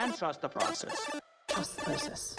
and trust the process. Trust the process.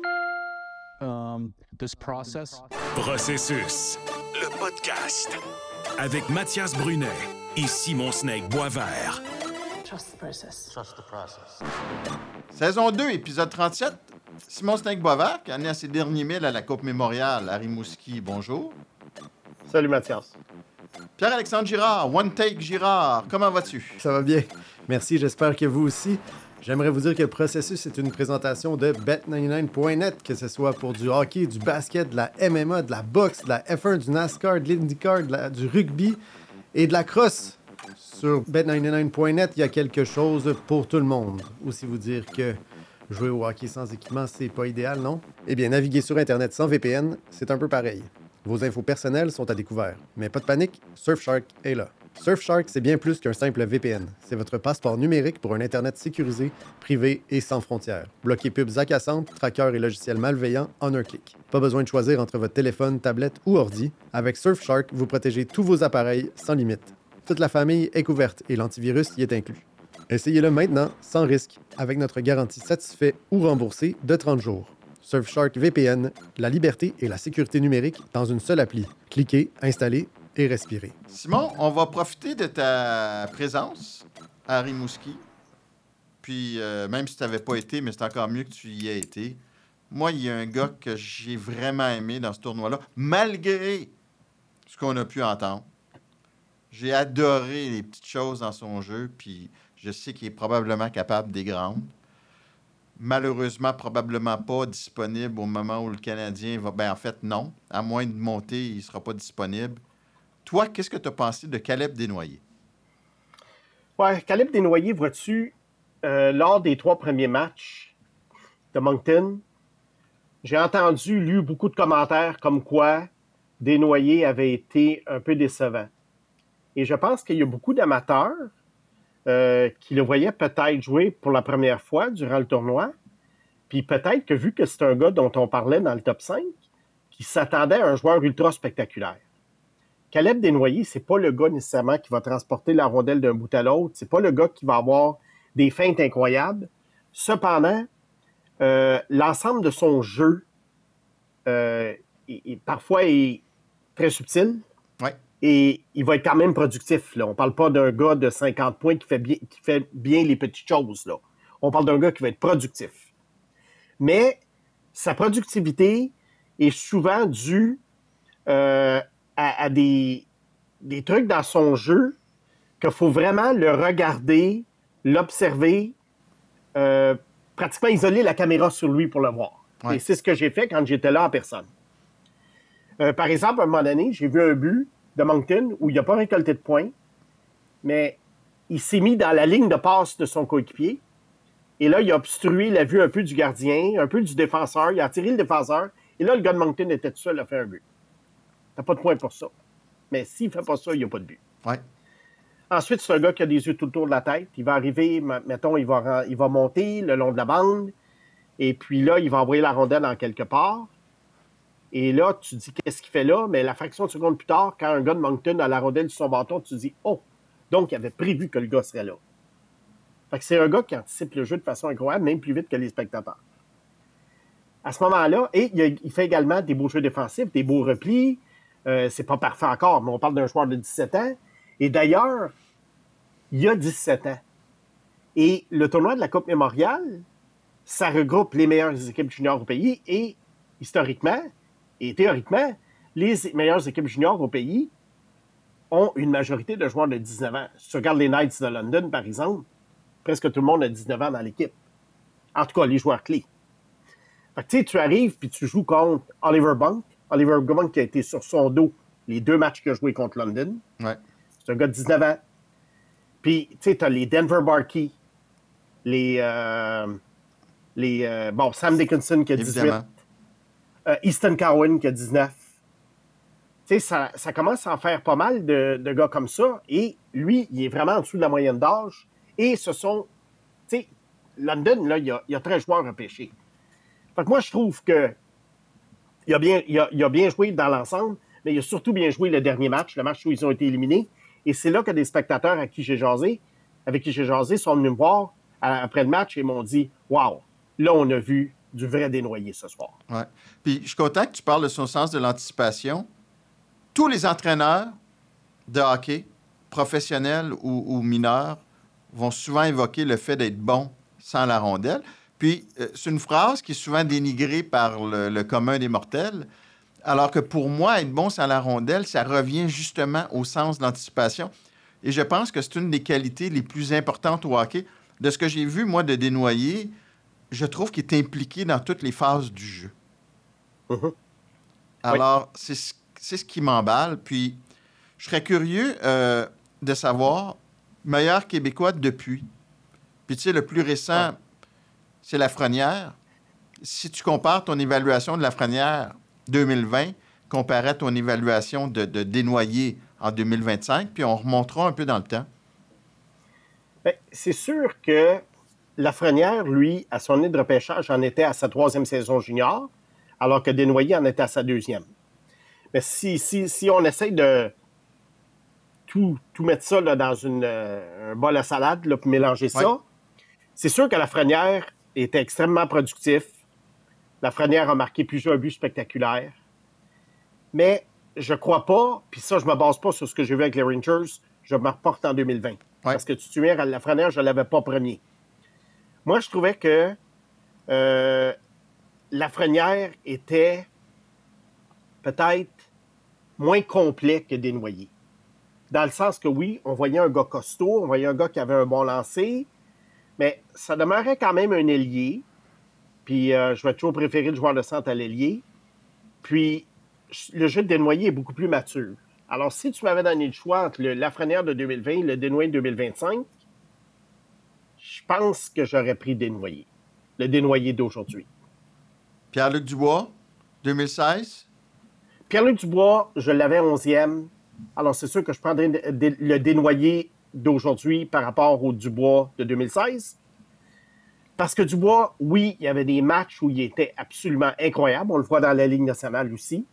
This process. Processus, le podcast. Avec Mathias Brunet et Simon Snake Boisvert. Trust the process. Trust the process. Saison 2, épisode 37. Simon Snake Boisvert, qui en est à ses derniers milles à la Coupe Mémoriale à Rimouski. Bonjour. Salut Mathias. Pierre-Alexandre Girard, One Take Girard, comment vas-tu? Ça va bien. Merci, j'espère que vous aussi. J'aimerais vous dire que le processus est une présentation de Bet99.net, que ce soit pour du hockey, du basket, de la MMA, de la boxe, de la F1, du NASCAR, de l'IndyCar, du rugby et de la crosse. Sur Bet99.net, il y a quelque chose pour tout le monde. Aussi vous dire que jouer au hockey sans équipement, c'est pas idéal, non? Eh bien, naviguer sur Internet sans VPN, c'est un peu pareil. Vos infos personnelles sont à découvert. Mais pas de panique, Surfshark est là. Surfshark, c'est bien plus qu'un simple VPN. C'est votre passeport numérique pour un Internet sécurisé, privé et sans frontières. Bloquez pubs accassantes, trackers et logiciels malveillants en un clic. Pas besoin de choisir entre votre téléphone, tablette ou ordi. Avec Surfshark, vous protégez tous vos appareils sans limite. Toute la famille est couverte et l'antivirus y est inclus. Essayez-le maintenant, sans risque, avec notre garantie satisfait ou remboursée de 30 jours. Surfshark VPN, la liberté et la sécurité numérique dans une seule appli. Cliquez, installez et respirez. Simon, on va profiter de ta présence à Rimouski. Puis, même si tu n'avais pas été, mais c'est encore mieux que tu y aies été. Moi, il y a un gars que j'ai vraiment aimé dans ce tournoi-là, malgré ce qu'on a pu entendre. J'ai adoré les petites choses dans son jeu, puis je sais qu'il est probablement capable des grandes. Malheureusement, probablement pas disponible au moment où le Canadien va... Ben, en fait, non. À moins de monter, il ne sera pas disponible. Toi, qu'est-ce que tu as pensé de Caleb Desnoyers? Ouais, Caleb Desnoyers, vois-tu, lors des 3 premiers matchs de Moncton, j'ai lu beaucoup de commentaires comme quoi Desnoyers avait été un peu décevant. Et je pense qu'il y a beaucoup d'amateurs qui le voyaient peut-être jouer pour la première fois durant le tournoi. Puis peut-être que vu que c'est un gars dont on parlait dans le top 5, qui s'attendait à un joueur ultra spectaculaire. Caleb Desnoyers, c'est pas le gars nécessairement qui va transporter la rondelle d'un bout à l'autre. C'est pas le gars qui va avoir des feintes incroyables. Cependant, l'ensemble de son jeu parfois est très subtil. Ouais. Et il va être quand même productif. Là. On ne parle pas d'un gars de 50 points qui fait bien les petites choses. Là. On parle d'un gars qui va être productif. Mais sa productivité est souvent due à des trucs dans son jeu qu'il faut vraiment le regarder, l'observer, pratiquement isoler la caméra sur lui pour le voir. Ouais. Et c'est ce que j'ai fait quand j'étais là en personne. Par exemple, à un moment donné, j'ai vu un but de Moncton où il n'a pas récolté de points, mais il s'est mis dans la ligne de passe de son coéquipier. Et là, il a obstrué la vue un peu du gardien, un peu du défenseur. Il a attiré le défenseur. Et là, le gars de Moncton était tout seul à faire un but. T'as pas de points pour ça. Mais s'il ne fait pas ça, il n'y a pas de but. Ouais. Ensuite, c'est un gars qui a des yeux tout autour de la tête. Il va arriver, mettons, il va monter le long de la bande. Et puis là, il va envoyer la rondelle en quelque part. Et là, tu dis, qu'est-ce qu'il fait là? Mais la fraction de seconde plus tard, quand un gars de Moncton a la rondelle sur son bâton, tu dis, oh! Donc, il avait prévu que le gars serait là. Fait que c'est un gars qui anticipe le jeu de façon incroyable, même plus vite que les spectateurs. À ce moment-là, et il fait également des beaux jeux défensifs, des beaux replis. C'est pas parfait encore, mais on parle d'un joueur de 17 ans. Et d'ailleurs, il a 17 ans. Et le tournoi de la Coupe Mémoriale, ça regroupe les meilleures équipes juniors au pays et, historiquement, et théoriquement, les meilleures équipes juniors au pays ont une majorité de joueurs de 19 ans. Si tu regardes les Knights de London, par exemple, presque tout le monde a 19 ans dans l'équipe. En tout cas, les joueurs clés. Fait que, tu sais, tu arrives puis tu joues contre Oliver Bunk. Oliver Bunk qui a été sur son dos les 2 matchs qu'il a joué contre London. Ouais. C'est un gars de 19 ans. Puis, tu sais, tu as les Denver Barkey, Sam Dickinson qui a 18. Easton Cowan qui a 19. Tu sais, ça commence à en faire pas mal de gars comme ça. Et lui, il est vraiment en dessous de la moyenne d'âge. Et ce sont... Tu sais, London, là, il y a 13 joueurs repêchés. Fait que moi, je trouve que il a bien joué dans l'ensemble, mais il a surtout bien joué le dernier match, le match où ils ont été éliminés. Et c'est là que des spectateurs avec qui j'ai jasé sont venus me voir après le match, ils m'ont dit « Wow, là, on a vu du vrai Desnoyers ce soir. » Ouais. Puis je suis content que tu parles de son sens de l'anticipation. Tous les entraîneurs de hockey, professionnels ou mineurs, vont souvent évoquer le fait d'être bon sans la rondelle. Puis, c'est une phrase qui est souvent dénigrée par le commun des mortels, alors que pour moi, être bon sans la rondelle, ça revient justement au sens de l'anticipation. Et je pense que c'est une des qualités les plus importantes au hockey. De ce que j'ai vu, moi, de Desnoyers, je trouve qu'il est impliqué dans toutes les phases du jeu. Mhm. Alors, c'est ce qui m'emballe. Puis, je serais curieux de savoir, meilleur Québécois depuis. Puis, tu sais, le plus récent, c'est Lafrenière. Si tu compares ton évaluation de Lafrenière 2020 comparé à ton évaluation de Desnoyers en 2025, puis on remontera un peu dans le temps. Bien, c'est sûr que Lafrenière, lui, à son nid de repêchage, en était à sa 3e saison junior, alors que Desnoyers en était à sa 2e. Mais si on essaye de tout mettre ça là, dans un bol à salade, là, puis mélanger ça, c'est sûr que Lafrenière était extrêmement productif. Lafrenière a marqué plusieurs buts spectaculaires. Mais je crois pas, puis ça, je me base pas sur ce que j'ai vu avec les Rangers, je me reporte en 2020. Parce que tu te souviens, à Lafrenière, je ne l'avais pas premier. Moi, je trouvais que Lafrenière était peut-être moins complet que Desnoyers. Dans le sens que oui, on voyait un gars costaud, on voyait un gars qui avait un bon lancer, mais ça demeurait quand même un ailier. Puis je vais toujours préférer le joueur de centre à l'ailier. Puis le jeu de Desnoyers est beaucoup plus mature. Alors, si tu m'avais donné le choix entre le Lafrenière de 2020 et le Desnoyers de 2025, je pense que j'aurais pris Desnoyers. Le Desnoyers d'aujourd'hui. Pierre-Luc Dubois, 2016. Pierre-Luc Dubois, je l'avais 11e. Alors, c'est sûr que je prendrais le Desnoyers d'aujourd'hui par rapport au Dubois de 2016. Parce que Dubois, oui, il y avait des matchs où il était absolument incroyable. On le voit dans la Ligue nationale aussi.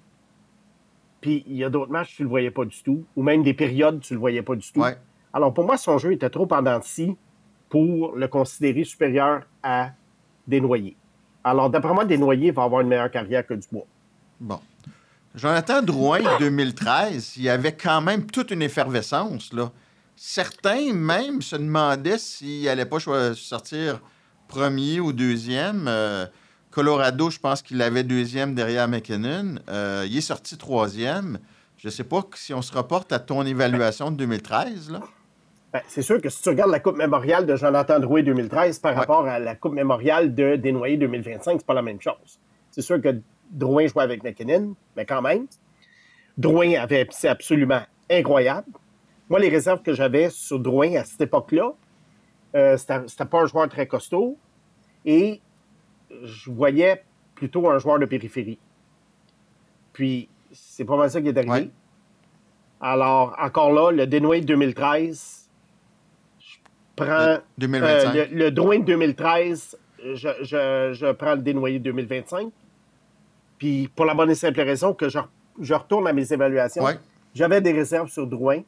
Puis, il y a d'autres matchs, tu ne le voyais pas du tout. Ou même des périodes, tu ne le voyais pas du tout. Ouais. Alors, pour moi, son jeu était trop en dents de scie pour le considérer supérieur à Desnoyers. Alors, d'après moi, Desnoyers va avoir une meilleure carrière que Dubois. Bon. Jonathan Drouin, 2013, il y avait quand même toute une effervescence, là. Certains même se demandaient s'il n'allait pas sortir premier ou deuxième. Colorado, je pense qu'il avait deuxième derrière McKinnon. Il est sorti troisième. Je ne sais pas si on se reporte à ton évaluation de 2013, là. Ben, c'est sûr que si tu regardes la Coupe mémoriale de Jonathan Drouin 2013 par rapport à la Coupe mémoriale de Desnoyers 2025, c'est pas la même chose. C'est sûr que Drouin jouait avec McKinnon, mais quand même. Drouin c'est absolument incroyable. Moi, les réserves que j'avais sur Drouin à cette époque-là, c'était pas un joueur très costaud et je voyais plutôt un joueur de périphérie. Puis, c'est pas mal ça qui est arrivé. Ouais. Alors, encore là, le Desnoyers 2013, je prends... 2025. Le Drouin de 2013, je prends le Desnoyers 2025. Puis, pour la bonne et simple raison que je retourne à mes évaluations. Ouais. J'avais des réserves sur Drouin.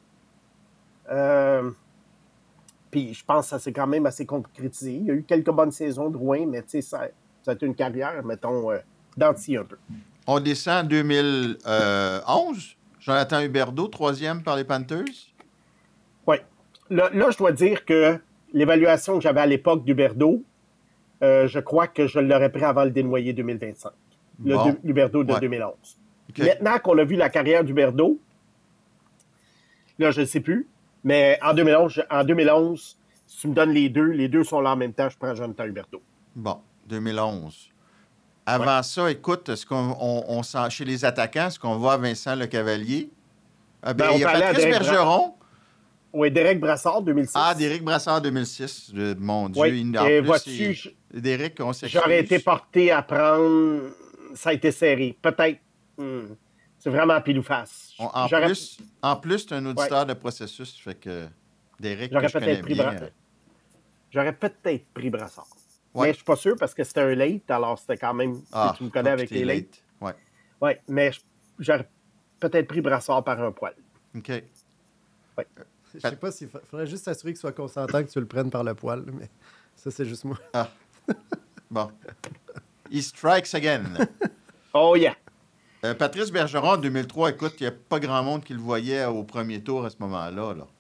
Puis, je pense que ça s'est quand même assez concrétisé. Il y a eu quelques bonnes saisons, Drouin, mais tu sais, ça a été une carrière, mettons, d'anti un peu. On descend en 2011. Jonathan Huberdeau, troisième par les Panthers. Oui. Là, je dois dire que l'évaluation que j'avais à l'époque d'Huberdeau, je crois que je l'aurais pris avant le Desnoyers 2025. L'Huberdeau de 2011. Okay. Maintenant qu'on a vu la carrière d'Huberdeau, là, je ne sais plus, mais en 2011, si tu me donnes les deux sont là en même temps, je prends Jonathan Huberdeau. Bon, 2011. Avant ça, écoute, est-ce qu'on sent chez les attaquants, est-ce qu'on voit Vincent Lecavalier? Ah, ben, il y a Patrice Bergeron. Oui, Derek Brassard, 2006. Ah, Derek Brassard, 2006. Mon Dieu, oui. en plus, Derek, on s'excuse. J'aurais été porté à prendre... Ça a été serré. Peut-être. C'est vraiment pile ou face. En plus, tu es un auditeur de processus, fait que Derek, j'aurais peut-être pris Brassard. Ouais. Mais je ne suis pas sûr parce que c'était un late, alors c'était quand même... si tu me connais avec les late. Oui, mais j'aurais peut-être pris Brassard par un poil. OK. Ouais. Je sais pas s'il faudrait juste s'assurer qu'il soit consentant que tu le prennes par le poil. Mais... Ça, c'est juste moi. Ah. Bon. He strikes again. Oh yeah! Patrice Bergeron, en 2003, écoute, il n'y a pas grand monde qui le voyait au premier tour à ce moment-là. Là.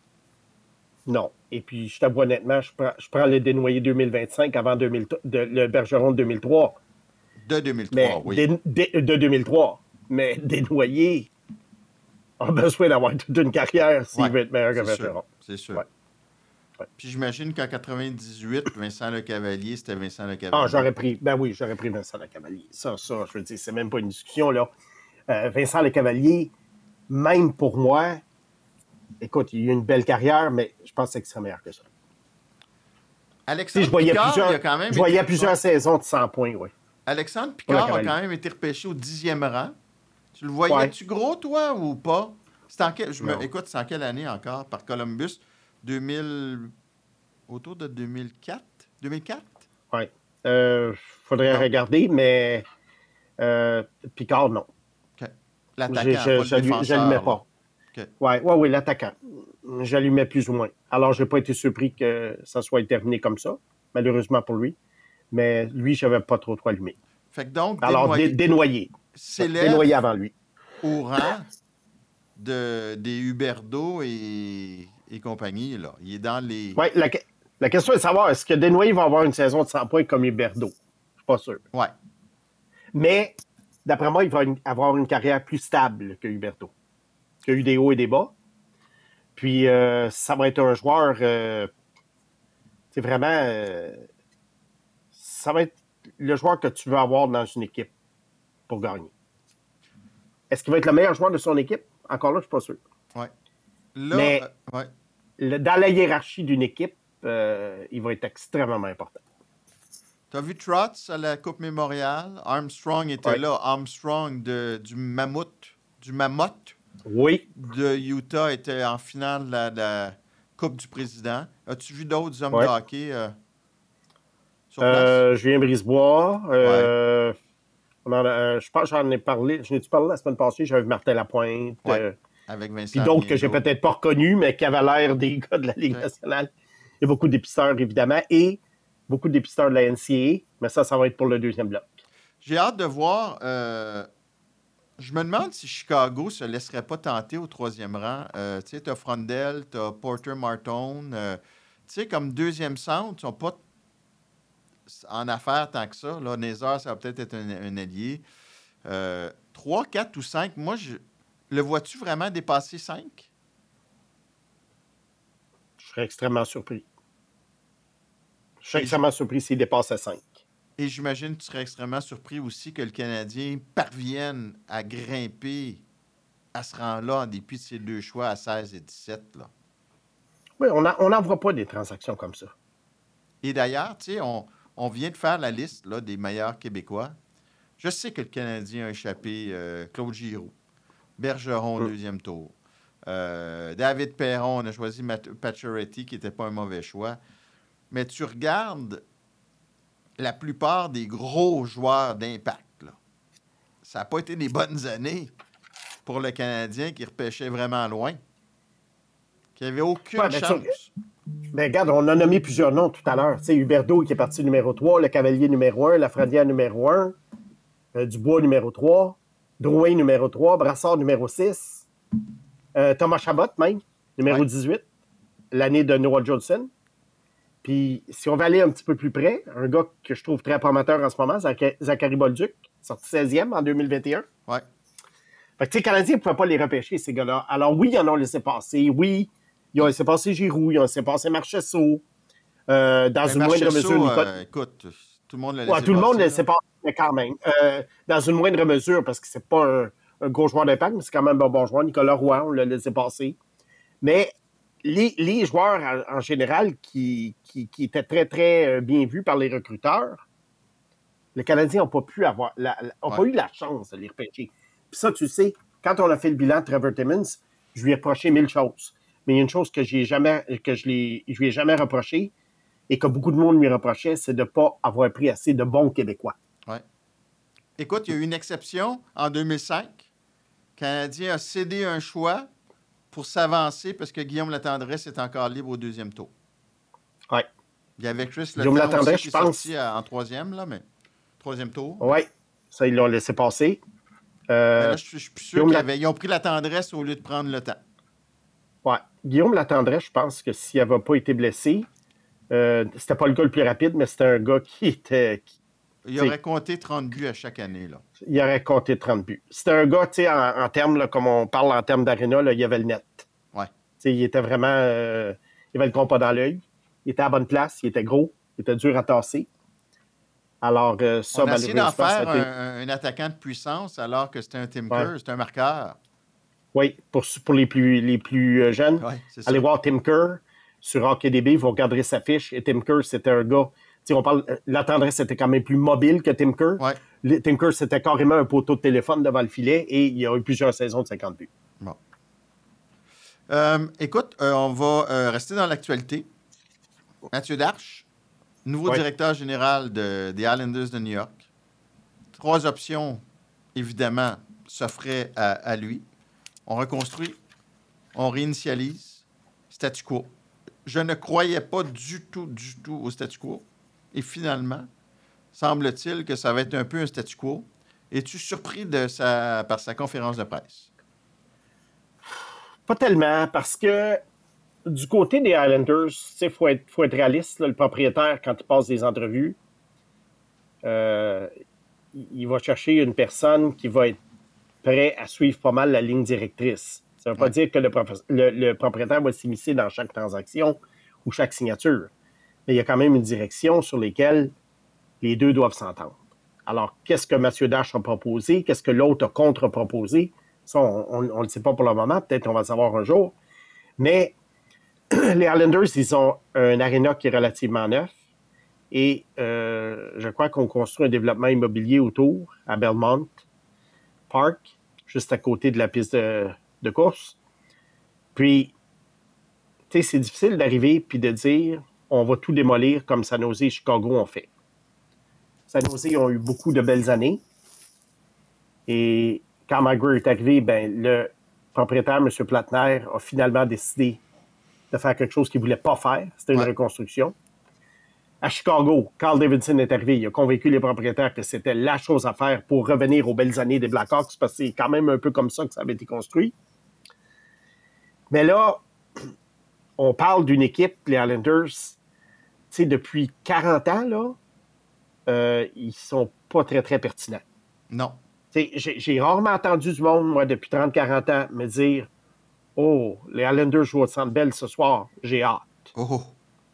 Non. Et puis, je t'avoue honnêtement, je prends le dénoyé 2025 avant le Bergeron de 2003. De 2003, Mais oui. de 2003. Mais Desnoyers a besoin d'avoir toute une carrière s'il Ouais, veut être meilleur que c'est sûr, Bergeron. c'est sûr. Ouais. Ouais. Puis j'imagine qu'en 98, Vincent Lecavalier, c'était Vincent Lecavalier. Ah, j'aurais pris Vincent Lecavalier. Ça, je veux dire, c'est même pas une discussion, là. Vincent Lecavalier, même pour moi, écoute, il a eu une belle carrière, mais je pense que c'est meilleur que ça. Alexandre Je voyais Picard, il a plusieurs, quand même je voyais été- plusieurs saisons de 100 points, oui. Alexandre Pour la Picard a Cavalier. quand même été repêché au 10e rang. Tu le voyais-tu gros, toi, ou pas? C'est en quel... Non. Écoute, c'est en quelle année encore? Par Columbus? 2000... Autour de 2004? 2004? Oui. Faudrait Non. regarder, mais Picard, non. OK. L'attaquant, Je pas le défenseur. je l'allumais là. pas. OK. Oui, l'attaquant. Je l'allumais plus ou moins. Alors, je n'ai pas été surpris que ça soit terminé comme ça, malheureusement pour lui. Mais lui, je n'avais pas trop allumé. Fait que donc, Alors, Desnoyers. s'élève Desnoyers avant lui. au rang des Huberdeau et compagnie. Là. Il est dans les... Oui, la question est de savoir, est-ce que Desnoyers va avoir une saison de 100 points comme Huberdeau? Je ne suis pas sûr. Ouais. Mais, d'après moi, il va avoir une carrière plus stable que Huberdeau. Il a eu des hauts et des bas. Puis, ça va être un joueur... c'est vraiment... ça va être le joueur que tu veux avoir dans une équipe pour gagner. Est-ce qu'il va être le meilleur joueur de son équipe? Encore là, je ne suis pas sûr. Ouais. Là, Mais- ouais. Dans la hiérarchie d'une équipe, il va être extrêmement important. T'as vu Trotz à la Coupe Mémorial? Armstrong était Ouais. là. Armstrong du Mammoth Oui. de Utah était en finale de la Coupe du Président. As-tu vu d'autres hommes Ouais. de hockey sur place? Julien Brisebois. Je pense que j'en ai parlé. Je n'ai-tu parlé la semaine passée? J'avais vu Martin Lapointe. Ouais. Avec Vincent Puis d'autres que j'ai Bienot. peut-être pas reconnus, mais qui avaient l'air des gars de la Ligue Ouais. nationale. Il y a beaucoup de dépisteurs, évidemment, et beaucoup de dépisteurs de la NCAA, mais ça va être pour le deuxième bloc. J'ai hâte de voir. Je me demande si Chicago se laisserait pas tenter au 3e rang. Tu sais, t'as Frondel, t'as Porter Martone. Tu sais, comme deuxième centre, ils sont pas en affaires tant que ça. Là, Nézar, ça va peut-être être un allié. 3, 4 ou 5, moi, le vois-tu vraiment dépasser 5? Je serais extrêmement surpris. Je serais extrêmement surpris s'il dépasse à 5. Et j'imagine que tu serais extrêmement surpris aussi que le Canadien parvienne à grimper à ce rang-là en dépit de ses deux choix à 16 et 17. Là. Oui, on n'en voit pas des transactions comme ça. Et d'ailleurs, tu sais, on vient de faire la liste là, des meilleurs Québécois. Je sais que le Canadien a échappé Claude Giroux, Bergeron au deuxième tour. David Perron, on a choisi Pacioretty, qui n'était pas un mauvais choix. Mais tu regardes la plupart des gros joueurs d'impact. Là. Ça n'a pas été des bonnes années pour le Canadien qui repêchait vraiment loin, qui n'avait aucune Ouais, mais chance. Ben, regarde, on a nommé plusieurs noms tout à l'heure. Tu sais, Huberdeau qui est parti numéro 3, le Cavalier numéro 1, Lafrenière numéro 1, Dubois numéro 3, Drouin numéro 3, Brassard numéro 6, Thomas Chabot même, numéro Ouais. 18, l'année de Noah Jolson. Puis, si on va aller un petit peu plus près, un gars que je trouve très prometteur en ce moment, Zachary Bolduc, sorti 16e en 2021. Ouais. Fait que, tu sais, les Canadiens ne pouvaient pas les repêcher, ces gars-là. Alors, oui, ils en ont laissé passer. Oui, ils ont laissé passer Giroux, ils ont laissé passer Marchessault. Dans une moindre mesure, Nicolas. Écoute, tout le monde l'a laissé Ouais, tout le monde passer, le sait pas, mais quand même. Dans une moindre mesure, parce que c'est pas un gros joueur d'impact, mais c'est quand même un bon joueur. Nicolas Roy, on l'a laissé passer. Mais les joueurs, en général, qui étaient très, très bien vus par les recruteurs, les Canadiens n'ont pas pu avoir, pas eu la chance de les repêcher. Puis ça, tu sais, quand on a fait le bilan de Trevor Timmins, je lui ai reproché 1000 choses. Mais il y a une chose que je lui ai jamais reproché, et que beaucoup de monde lui reprochait, c'est de ne pas avoir pris assez de bons Québécois. Ouais. Écoute, il y a eu une exception en 2005. Le Canadien a cédé un choix pour s'avancer parce que Guillaume Latendresse est encore libre au deuxième tour. Ouais. Il y avait Chris Guillaume Letang Latendresse, aussi qui je est pense. sorti en troisième, là, mais troisième tour. Oui, ça, ils l'ont laissé passer. Mais là, je suis plus sûr Guillaume ils ont pris la tendresse au lieu de prendre le temps. Ouais. Guillaume Latendresse, je pense que s'il n'avait pas été blessé, c'était pas le gars le plus rapide, mais c'était un gars qui était... Il aurait compté 30 buts à chaque année. Là. Il aurait compté 30 buts. C'était un gars, tu sais, en termes, là, comme on parle en termes d'aréna, là, il avait le net. Ouais. Tu sais, il était vraiment... il avait le compas dans l'œil. Il était à la bonne place, il était gros, il était dur à tasser. Alors, ça, on a essayé d'en malheureusement, faire ça a été... un attaquant de puissance alors que c'était un Tim Ouais. Kerr, c'était un marqueur. Oui, pour les plus jeunes, Ouais, c'est ça. allez voir Tim Kerr sur HockeyDB, vous regarderez sa fiche. Et Tim Kerr, c'était un gars... Tu sais, on parle... Latendresse était quand même plus mobile que Tim Kerr. Ouais. Tim Kerr, c'était carrément un poteau de téléphone devant le filet et il y a eu plusieurs saisons de 50 buts. Bon. Écoute, on va rester dans l'actualité. Mathieu Darche, nouveau directeur général des Islanders de New York. 3 options, évidemment, s'offraient à lui. On reconstruit, on réinitialise, statu quo. Je ne croyais pas du tout au statu quo. Et finalement, semble-t-il que ça va être un peu un statu quo. Es-tu surpris par sa conférence de presse? Pas tellement, parce que du côté des Islanders, il faut être réaliste. Là, le propriétaire, quand il passe des entrevues, il va chercher une personne qui va être prêt à suivre pas mal la ligne directrice. Ça ne veut pas dire que le propriétaire va s'immiscer dans chaque transaction ou chaque signature. Mais il y a quand même une direction sur laquelle les deux doivent s'entendre. Alors, qu'est-ce que Mathieu Darche a proposé? Qu'est-ce que l'autre a contre-proposé? Ça, on ne le sait pas pour le moment. Peut-être qu'on va le savoir un jour. Mais les Islanders, ils ont un aréna qui est relativement neuf. Et je crois qu'on construit un développement immobilier autour, à Belmont Park, juste à côté de la piste de course. Puis, tu sais, c'est difficile d'arriver puis de dire on va tout démolir comme San Jose et Chicago ont fait. San Jose ont eu beaucoup de belles années. Et quand McGuire est arrivé, ben, le propriétaire, M. Platner, a finalement décidé de faire quelque chose qu'il ne voulait pas faire. C'était une reconstruction. À Chicago, Carl Davidson est arrivé. Il a convaincu les propriétaires que c'était la chose à faire pour revenir aux belles années des Blackhawks, parce que c'est quand même un peu comme ça que ça avait été construit. Mais là, on parle d'une équipe, les Islanders, tu sais, depuis 40 ans, là, ils sont pas très, très pertinents. Non. J'ai rarement entendu du monde, moi, depuis 30-40 ans, me dire « Oh, les Islanders jouent au Centre Bell ce soir, j'ai hâte. » Oh.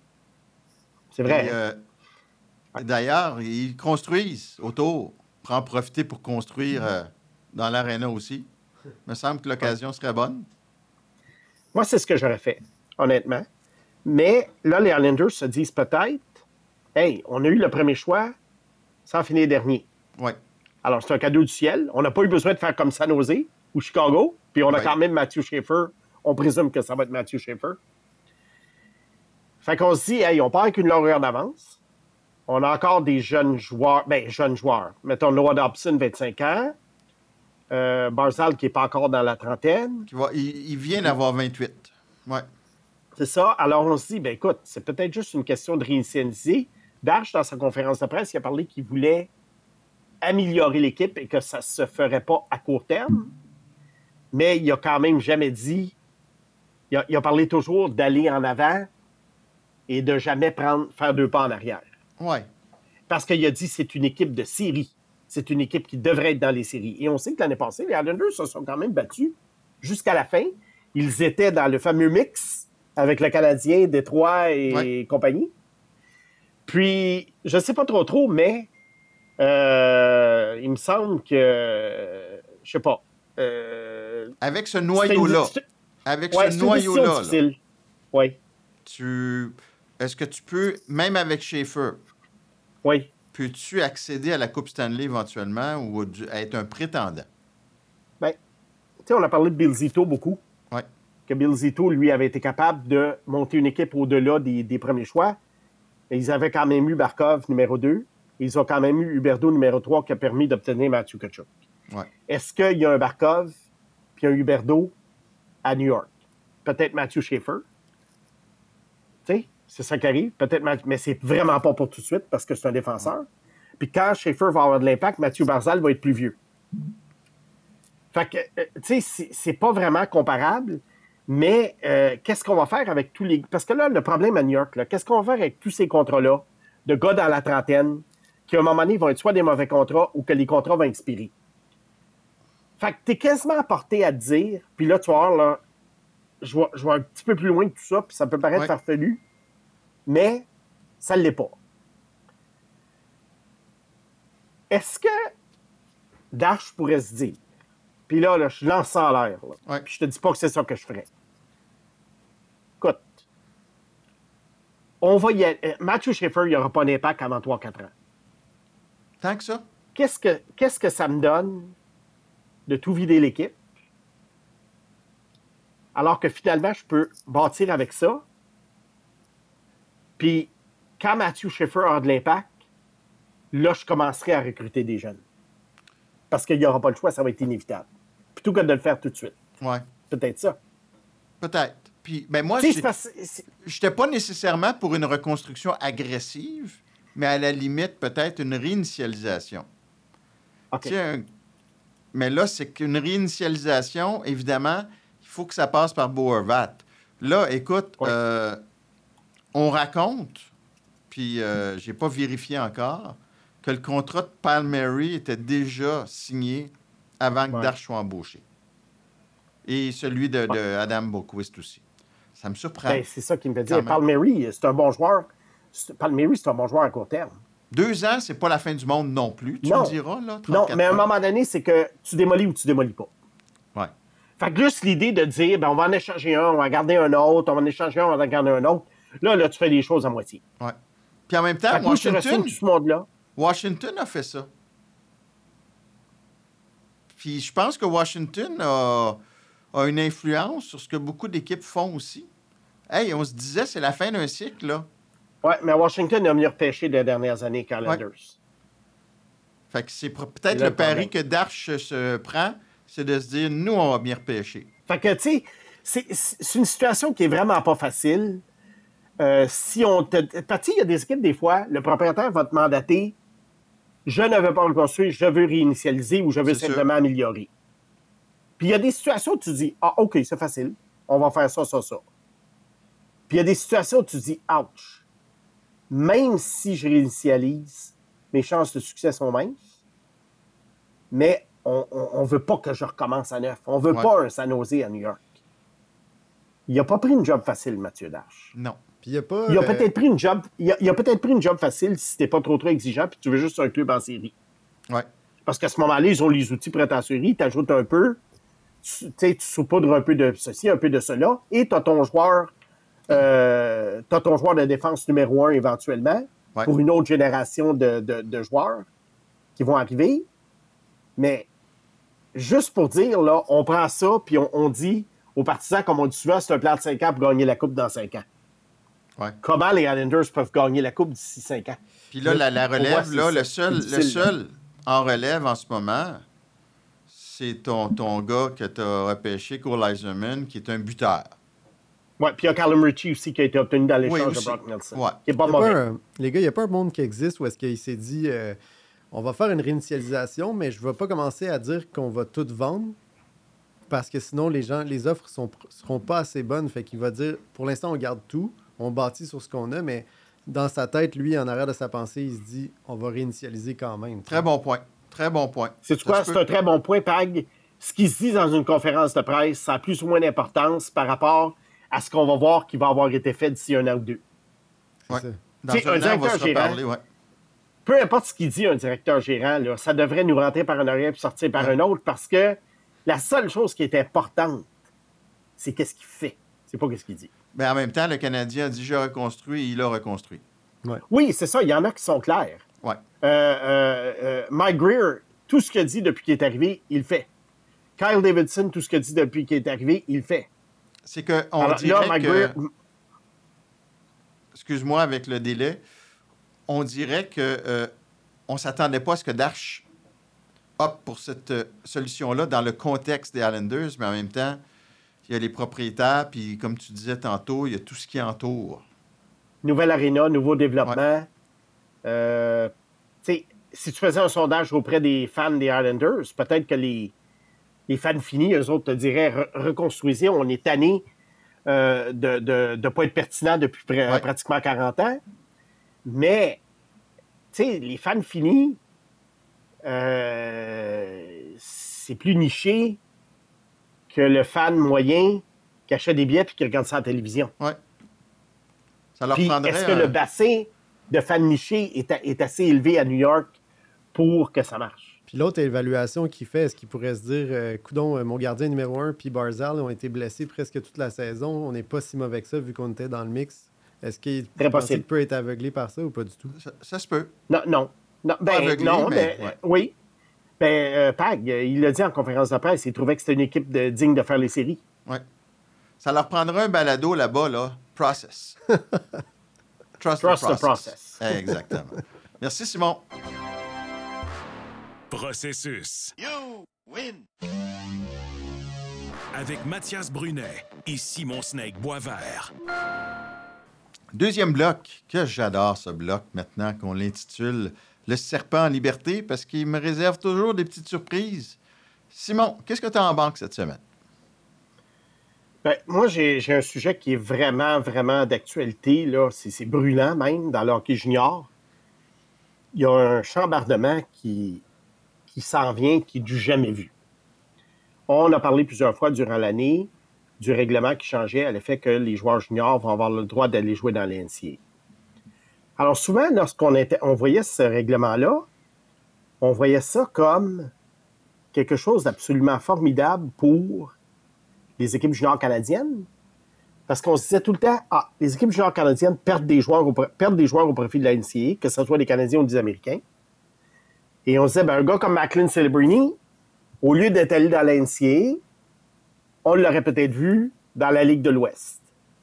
C'est vrai. Et, d'ailleurs, ils construisent autour. Pour en profiter pour construire dans l'aréna aussi. Il me semble que l'occasion serait bonne. Moi, c'est ce que j'aurais fait, honnêtement. Mais là, les Islanders se disent peut-être « Hey, on a eu le premier choix sans finir dernier. » Oui. Alors, c'est un cadeau du ciel. On n'a pas eu besoin de faire comme San Jose ou Chicago. Puis on a quand même Matthew Schaefer. On présume que ça va être Matthew Schaefer. Fait qu'on se dit, hey, on part avec une longueur d'avance. On a encore des jeunes joueurs. Ben, jeunes joueurs. Mettons Noah Dobson, 25 ans. Barzal, qui n'est pas encore dans la trentaine. Il vient d'avoir 28. Ouais. C'est ça. Alors, on se dit, ben écoute, c'est peut-être juste une question de réinitialiser. Darche, dans sa conférence de presse, il a parlé qu'il voulait améliorer l'équipe et que ça ne se ferait pas à court terme. Mais il a quand même jamais dit... Il a parlé toujours d'aller en avant et de jamais faire 2 pas en arrière. Oui. Parce qu'il a dit que c'est une équipe de série. C'est une équipe qui devrait être dans les séries. Et on sait que l'année passée, les Islanders se sont quand même battus jusqu'à la fin. Ils étaient dans le fameux mix avec le Canadien, Détroit et compagnie. Puis, je ne sais pas trop, mais il me semble que... Je sais pas. Avec ce noyau-là. Avec ce noyau-là. Oui. Est-ce que tu peux, même avec Schaefer, peux-tu accéder à la Coupe Stanley éventuellement ou être un prétendant? Bien, tu sais, on a parlé de Bill Zito beaucoup. Oui. Que Bill Zito, lui, avait été capable de monter une équipe au-delà des premiers choix. Et ils avaient quand même eu Barkov, numéro 2. Et ils ont quand même eu Huberdeau, numéro 3, qui a permis d'obtenir Matthew Tkachuk. Ouais. Est-ce qu'il y a un Barkov puis un Huberdeau à New York? Peut-être Matthew Schaefer. Tu sais? C'est ça qui arrive. Peut-être, mais c'est vraiment pas pour tout de suite parce que c'est un défenseur. Puis quand Schaefer va avoir de l'impact, Mathieu Barzal va être plus vieux. Fait que, tu sais, c'est pas vraiment comparable, mais qu'est-ce qu'on va faire avec tous les... Parce que là, le problème à New York, là, qu'est-ce qu'on va faire avec tous ces contrats-là de gars dans la trentaine qui, à un moment donné, vont être soit des mauvais contrats ou que les contrats vont expirer? Fait que t'es quasiment porté à te dire, puis là, tu vas voir, là, je vais un petit peu plus loin que tout ça, puis ça peut paraître farfelu, mais ça ne l'est pas. Est-ce que Darche pourrait se dire, puis là, je lance ça en l'air, là, puis je te dis pas que c'est ça que je ferais. Écoute, on va y aller. Matthew Schaefer, il n'y aura pas d'impact avant 3-4 ans. Tant que ça? Qu'est-ce que ça me donne de tout vider l'équipe, alors que finalement, je peux bâtir avec ça. Puis, quand Matthew Schaefer aura de l'impact, là, je commencerai à recruter des jeunes. Parce qu'il n'y aura pas le choix, ça va être inévitable. Plutôt que de le faire tout de suite. Ouais. Peut-être ça. Peut-être. Puis, ben moi, je n'étais pas nécessairement pour une reconstruction agressive, mais à la limite, peut-être une réinitialisation. OK. Mais là, c'est qu'une réinitialisation, évidemment, il faut que ça passe par Bo Horvat. Là, écoute, on raconte, puis j'ai pas vérifié encore, que le contrat de Palmieri était déjà signé avant que Darche soit embauché. Et celui de Adam Boquist aussi. Ça me surprend. Ben, c'est ça qui me fait dire. Palmieri, c'est un bon joueur. Palmieri, c'est un bon joueur à court terme. 2 ans, c'est pas la fin du monde non plus, tu me diras, là. Non, mais à un moment donné, c'est que tu démolis ou tu démolis pas. Ouais. Fait que juste l'idée de dire, ben, on va en échanger un, on va en garder un autre, on va en échanger un, on va en garder un autre. Là, tu fais les choses à moitié. Ouais. Puis en même temps, Washington, tout ce monde-là. Washington a fait ça. Puis je pense que Washington a une influence sur ce que beaucoup d'équipes font aussi. Hey, on se disait, c'est la fin d'un cycle, là. Oui, mais Washington a mieux repêché les dernières années qu'Islanders. Ouais. Fait que c'est peut-être le pari que Darche se prend, c'est de se dire, nous, on va bien repêcher. Fait que, tu sais, c'est une situation qui est vraiment pas facile. Si on te... Parce il y a des équipes, des fois, le propriétaire va te mandater, je ne veux pas reconstruire, je veux réinitialiser ou je veux simplement améliorer. Puis il y a des situations où tu dis, ah, OK, c'est facile, on va faire ça, ça, ça. Puis il y a des situations où tu dis, ouch. Même si je réinitialise, mes chances de succès sont minces, mais on ne veut pas que je recommence à neuf. On ne veut pas un San Jose à New York. Il n'a pas pris une job facile, Mathieu Darche. Non. Puis il a peut-être pris une job. Il a peut-être pris une job facile si t'es pas trop exigeant puis tu veux juste un club en série. Ouais. Parce qu'à ce moment-là, ils ont les outils pour être en série, tu ajoutes un peu, tu saupoudres un peu de ceci, un peu de cela, et tu as ton joueur. T'as ton joueur de défense numéro 1 éventuellement pour une autre génération de joueurs qui vont arriver. Mais juste pour dire, là, on prend ça puis on dit aux partisans, comme on dit souvent, c'est un plan de 5 ans pour gagner la Coupe dans 5 ans. Ouais. Comment les Islanders peuvent gagner la Coupe d'ici 5 ans? Puis là, la relève, là, le seul en relève en ce moment, c'est ton gars que tu as repêché, Cole Eiserman, qui est un buteur. Oui, puis il y a Callum Ritchie aussi qui a été obtenu dans l'échange de Brock Nelson. Ouais. Qui est pas mauvais. Les gars, il n'y a pas un monde qui existe où est-ce qu'il s'est dit on va faire une réinitialisation, mais je ne vais pas commencer à dire qu'on va tout vendre parce que sinon les offres seront pas assez bonnes. Fait qu'il va dire pour l'instant, on garde tout, on bâtit sur ce qu'on a, mais dans sa tête, lui, en arrière de sa pensée, il se dit on va réinitialiser quand même. Très bon point. Très bon point. C'est quoi? C'est un très bon point, Pag. Ce qui se dit dans une conférence de presse, ça a plus ou moins d'importance par rapport à ce qu'on va voir qui va avoir été fait d'ici 1 an ou 2. Ouais. Dans un an, on va se reparler, peu importe ce qu'il dit un directeur gérant, là, ça devrait nous rentrer par un oreille et sortir par un autre parce que la seule chose qui est importante, c'est qu'est-ce qu'il fait. C'est pas qu'est-ce qu'il dit. Mais en même temps, le Canadien a dit « je reconstruis » et il a reconstruit. Ouais. Oui, c'est ça. Il y en a qui sont clairs. Ouais. Mike Greer, tout ce qu'il a dit depuis qu'il est arrivé, il fait. Kyle Davidson, tout ce qu'il a dit depuis qu'il est arrivé, il fait. C'est qu'on dirait là, que... Excuse-moi avec le délai. On dirait que on ne s'attendait pas à ce que Darche opte pour cette solution-là dans le contexte des Islanders, mais en même temps, il y a les propriétaires, puis comme tu disais tantôt, il y a tout ce qui entoure. nouvelle aréna, nouveau développement. Si tu faisais un sondage auprès des fans des Islanders, peut-être que les fans finis, eux autres te diraient reconstruisez, on est tanné de ne pas être pertinent depuis pratiquement 40 ans. Mais, les fans finis, c'est plus niché que le fan moyen qui achète des billets et qui regarde ça à la télévision. Oui. Ça leur Puis, prendrait... est-ce que le bassin de fans nichés est assez élevé à New York pour que ça marche? Puis l'autre évaluation qu'il fait, est-ce qu'il pourrait se dire coudonc, mon gardien numéro 1 puis Barzal ont été blessés presque toute la saison. On n'est pas si mauvais que ça vu qu'on était dans le mix. Est-ce qu'il peut être aveuglé par ça ou pas du tout? Ça se peut. Non. Aveuglé, oui. Pag, il l'a dit en conférence de presse, il trouvait que c'était une équipe digne de faire les séries. Oui. Ça leur prendra un balado là-bas, là. Process. Trust the process. Exactement. Merci, Simon. Processus. You win. Avec Mathias Brunet et Simon Snake Boisvert. Deuxième bloc, que j'adore ce bloc maintenant qu'on l'intitule Le serpent en liberté parce qu'il me réserve toujours des petites surprises. Simon, qu'est-ce que tu as en banque cette semaine? Moi, j'ai un sujet qui est vraiment, vraiment d'actualité. Là. C'est brûlant même dans le hockey junior. Il y a un chambardement qui s'en vient, qui est du jamais vu. On a parlé plusieurs fois durant l'année du règlement qui changeait à l'effet que les joueurs juniors vont avoir le droit d'aller jouer dans les NCAA. Alors souvent, lorsqu'on voyait ce règlement-là, on voyait ça comme quelque chose d'absolument formidable pour les équipes juniors canadiennes, parce qu'on se disait tout le temps, les équipes juniors canadiennes perdent des joueurs au profit de la NCAA, que ce soit des Canadiens ou des Américains. Et on se disait, un gars comme Macklin Celebrini, au lieu d'être allé dans la NCAA, on l'aurait peut-être vu dans la Ligue de l'Ouest.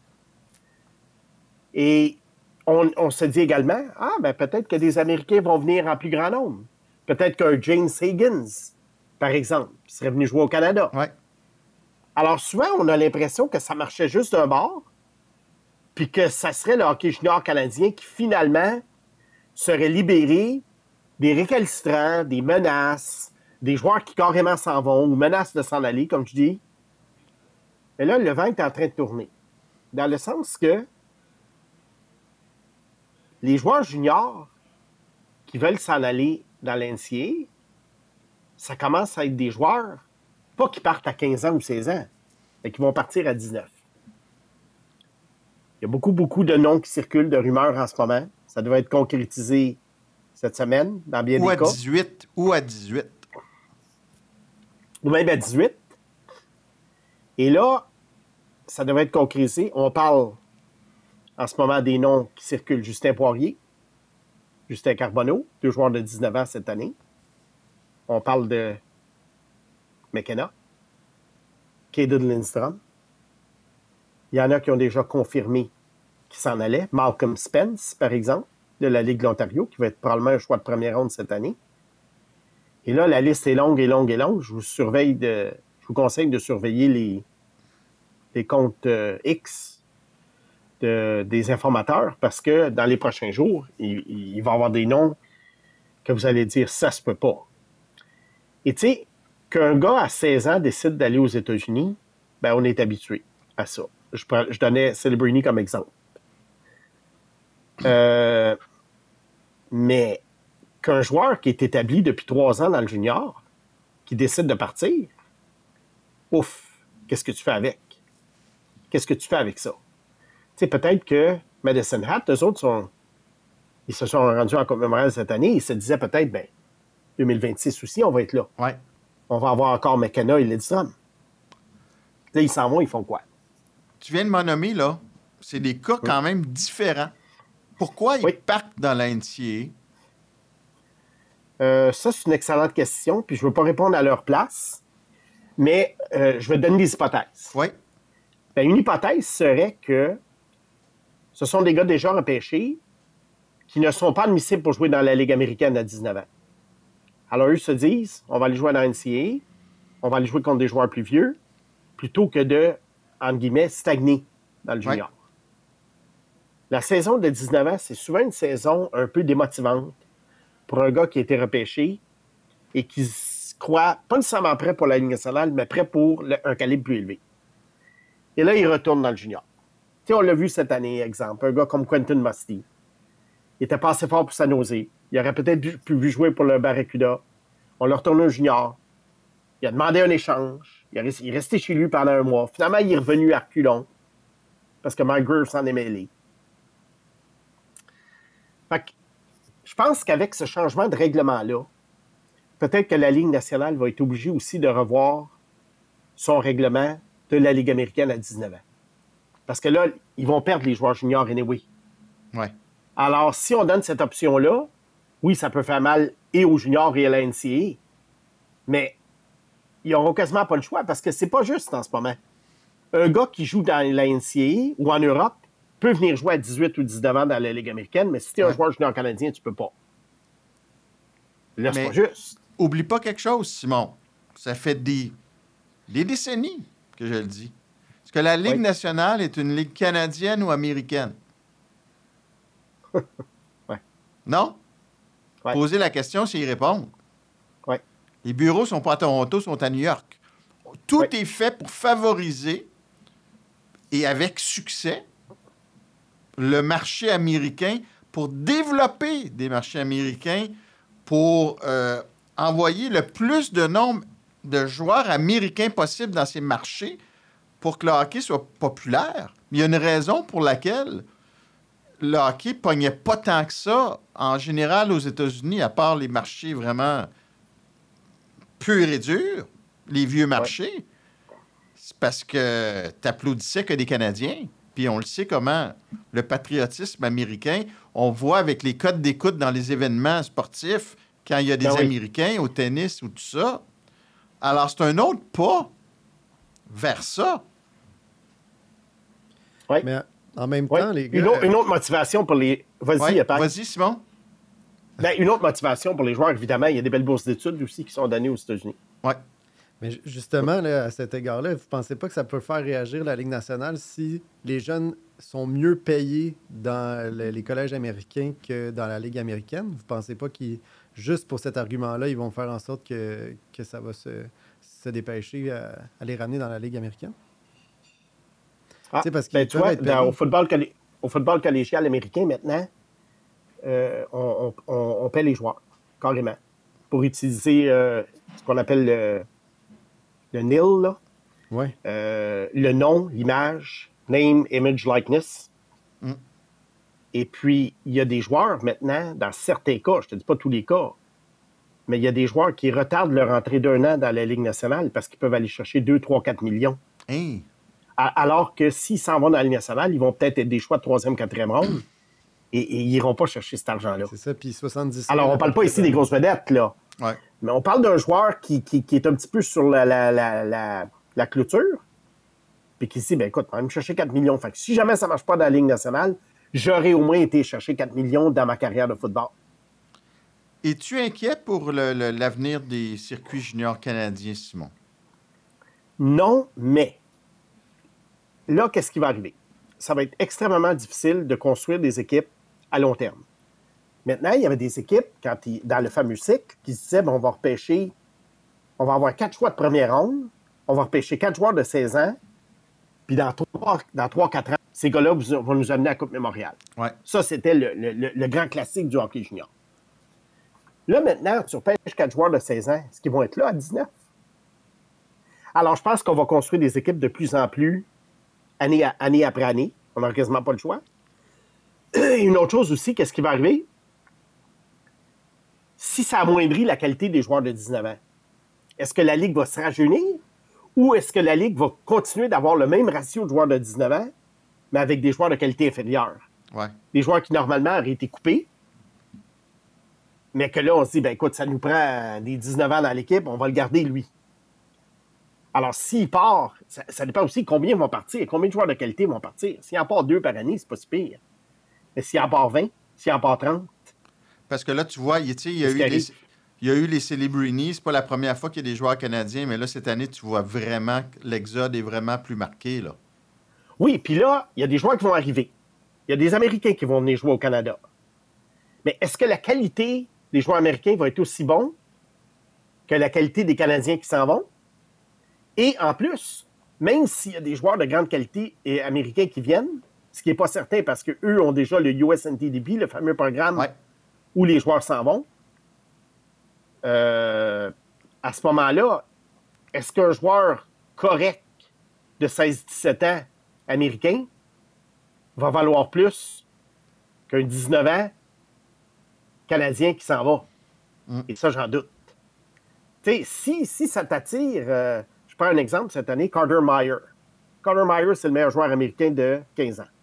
Et on se dit également, peut-être que des Américains vont venir en plus grand nombre. Peut-être qu'un James Higgins, par exemple, serait venu jouer au Canada. Ouais. Alors souvent, on a l'impression que ça marchait juste d'un bord, puis que ça serait le hockey junior canadien qui, finalement, serait libéré des récalcitrants, des menaces, des joueurs qui carrément s'en vont ou menacent de s'en aller, comme je dis. Mais là, le vent est en train de tourner. Dans le sens que les joueurs juniors qui veulent s'en aller dans l'NCAA, ça commence à être des joueurs, pas qui partent à 15 ans ou 16 ans, mais qui vont partir à 19. Il y a beaucoup de noms qui circulent, de rumeurs en ce moment. Ça devrait être concrétisé cette semaine, dans bien des cas. Ou à 18. Ou même à 18. Et là, ça devrait être concrétisé. On parle en ce moment des noms qui circulent. Justin Poirier, Justin Carbonneau, 2 joueurs de 19 ans cette année. On parle de McKenna, Caden Lindstrom. Il y en a qui ont déjà confirmé qu'ils s'en allaient. Malcolm Spence, par exemple, de la Ligue de l'Ontario, qui va être probablement un choix de première ronde cette année. Et là, la liste est longue. Je vous conseille de surveiller les comptes X des informateurs parce que dans les prochains jours, il va y avoir des noms que vous allez dire « ça se peut pas ». Et tu sais, qu'un gars à 16 ans décide d'aller aux États-Unis, on est habitué à ça. Je donnais Celebrini comme exemple. Mais qu'un joueur qui est établi depuis 3 ans dans le junior, qui décide de partir, qu'est-ce que tu fais avec? Qu'est-ce que tu fais avec ça? Tu sais, peut-être que Medicine Hat, eux autres, ils se sont rendus en Coupe Memorial cette année, ils se disaient peut-être, 2026 aussi, on va être là. Ouais. On va avoir encore McKenna et Lidstrom. Là, ils s'en vont, ils font quoi? Tu viens de m'en nommer, là. C'est des cas quand même différents. Pourquoi ils partent dans la NCAA? Ça, c'est une excellente question, puis je ne veux pas répondre à leur place, mais je vais te donner des hypothèses. Oui. Une hypothèse serait que ce sont des gars déjà repêchés qui ne sont pas admissibles pour jouer dans la Ligue américaine à 19 ans. Alors, eux se disent, on va aller jouer dans la NCAA, on va aller jouer contre des joueurs plus vieux, plutôt que de, entre guillemets, stagner dans le junior. La saison de 19 ans, c'est souvent une saison un peu démotivante pour un gars qui a été repêché et qui se croit pas nécessairement prêt pour la Ligue nationale, mais prêt pour un calibre plus élevé. Et là, il retourne dans le junior. Tu sais, on l'a vu cette année, exemple, un gars comme Quentin Musty. Il était pas assez fort pour sa nausée. Il aurait peut-être pu jouer pour le Barracuda. On l'a retourné au junior. Il a demandé un échange. Il est resté chez lui pendant un mois. Finalement, il est revenu à reculons parce que Mike Grier s'en est mêlé. Fait que, je pense qu'avec ce changement de règlement-là, peut-être que la Ligue nationale va être obligée aussi de revoir son règlement de la Ligue américaine à 19 ans. Parce que là, ils vont perdre les joueurs juniors anyway. Ouais. Alors, si on donne cette option-là, oui, ça peut faire mal et aux juniors et à la NCAA, mais ils n'auront quasiment pas le choix parce que c'est pas juste en ce moment. Un gars qui joue dans la NCAA ou en Europe peut venir jouer à 18 ou 19 ans dans la Ligue américaine, mais si tu es un joueur junior canadien, tu peux pas. Là, c'est Mais pas juste. oublie pas quelque chose, Simon. Ça fait des décennies que je le dis. Est-ce que la Ligue nationale est une ligue canadienne ou américaine? Ouais. Non? Ouais. Poser la question, c'est y répondre. Ouais. Les bureaux sont pas à Toronto, sont à New York. Tout est fait pour favoriser, et avec succès, le marché américain, pour développer des marchés américains, pour envoyer le plus de nombre de joueurs américains possible dans ces marchés pour que le hockey soit populaire. Il y a une raison pour laquelle le hockey ne pognait pas tant que ça, en général, aux États-Unis, à part les marchés vraiment purs et durs, les vieux marchés. C'est parce que tu applaudissais que des Canadiens. Puis on le sait comment le patriotisme américain, on voit avec les codes d'écoute dans les événements sportifs, quand il y a des Américains au tennis ou tout ça. Alors, c'est un autre pas vers ça. Oui. Mais en même temps, les gars... Une autre motivation pour les... Vas-y, Pat. Vas-y, Simon. Ben, une autre motivation pour les joueurs, évidemment, il y a des belles bourses d'études aussi qui sont données aux États-Unis. Oui. Mais justement, là, à cet égard-là, vous ne pensez pas que ça peut faire réagir la Ligue nationale si les jeunes sont mieux payés dans les collèges américains que dans la Ligue américaine? Vous ne pensez pas qu'ils, juste pour cet argument-là, ils vont faire en sorte que ça va se dépêcher à les ramener dans la Ligue américaine? Ah, parce ben, tu vois, au football collégial américain, maintenant, on paie les joueurs, carrément, pour utiliser ce qu'on appelle le NIL, là. Ouais. Le nom, l'image, name, image, likeness. Mm. Et puis, il y a des joueurs maintenant, dans certains cas, je ne te dis pas tous les cas, mais il y a des joueurs qui retardent leur entrée d'un an dans la Ligue nationale parce qu'ils peuvent aller chercher 2, 3, 4 millions. Hey. Alors que s'ils s'en vont dans la Ligue nationale, ils vont peut-être être des choix de 3e, 4e ronde et ils n'iront pas chercher cet argent-là. C'est ça, puis 70... Alors, on ne parle pas ici des grosses vedettes, là. Ouais. Mais on parle d'un joueur qui est un petit peu sur la clôture, puis qui se dit, ben écoute, on va me chercher 4 millions. Fait que si jamais ça ne marche pas dans la Ligue nationale, j'aurais au moins été chercher 4 millions dans ma carrière de football. Es-tu inquiet pour l'avenir des circuits juniors canadiens, Simon? Non, mais là, qu'est-ce qui va arriver? Ça va être extrêmement difficile de construire des équipes à long terme. Maintenant, il y avait des équipes, dans le fameux cycle, qui se disaient, on va repêcher, on va avoir 4 choix de première ronde, on va repêcher 4 joueurs de 16 ans, puis dans 3-4 ans, ces gars-là vont nous amener à la Coupe Mémoriale. Ouais. Ça, c'était le grand classique du hockey junior. Là, maintenant, tu repêches 4 joueurs de 16 ans. Est-ce qu'ils vont être là à 19? Alors, je pense qu'on va construire des équipes de plus en plus, année après année. On n'a quasiment pas le choix. Une autre chose aussi, qu'est-ce qui va arriver? Si ça amoindrit la qualité des joueurs de 19 ans, est-ce que la Ligue va se rajeunir ou est-ce que la Ligue va continuer d'avoir le même ratio de joueurs de 19 ans, mais avec des joueurs de qualité inférieure? Ouais. Des joueurs qui, normalement, auraient été coupés, mais que là, on se dit, ben écoute, ça nous prend des 19 ans dans l'équipe, on va le garder, lui. Alors, s'il part, ça dépend aussi combien vont partir, combien de joueurs de qualité vont partir. S'il en part 2 par année, c'est pas si pire. Mais s'il en part 20, s'il en part 30... Parce que là, tu vois, il y a eu les Celebrities. C'est pas la première fois qu'il y a des joueurs canadiens, mais là, cette année, tu vois vraiment que l'exode est vraiment plus marqué, là. Oui, puis là, il y a des joueurs qui vont arriver. il y a des Américains qui vont venir jouer au Canada. Mais est-ce que la qualité des joueurs américains va être aussi bonne que la qualité des Canadiens qui s'en vont? Et en plus, même s'il y a des joueurs de grande qualité et américains qui viennent, ce qui n'est pas certain parce qu'eux ont déjà le USNTDP, le fameux programme où les joueurs s'en vont, à ce moment-là, est-ce qu'un joueur correct de 16-17 ans américain va valoir plus qu'un 19 ans Canadien qui s'en va? Et ça, j'en doute. Tu sais, si ça t'attire, je prends un exemple cette année, Carter Meyer. Carter Meyer, c'est le meilleur joueur américain de 15 ans.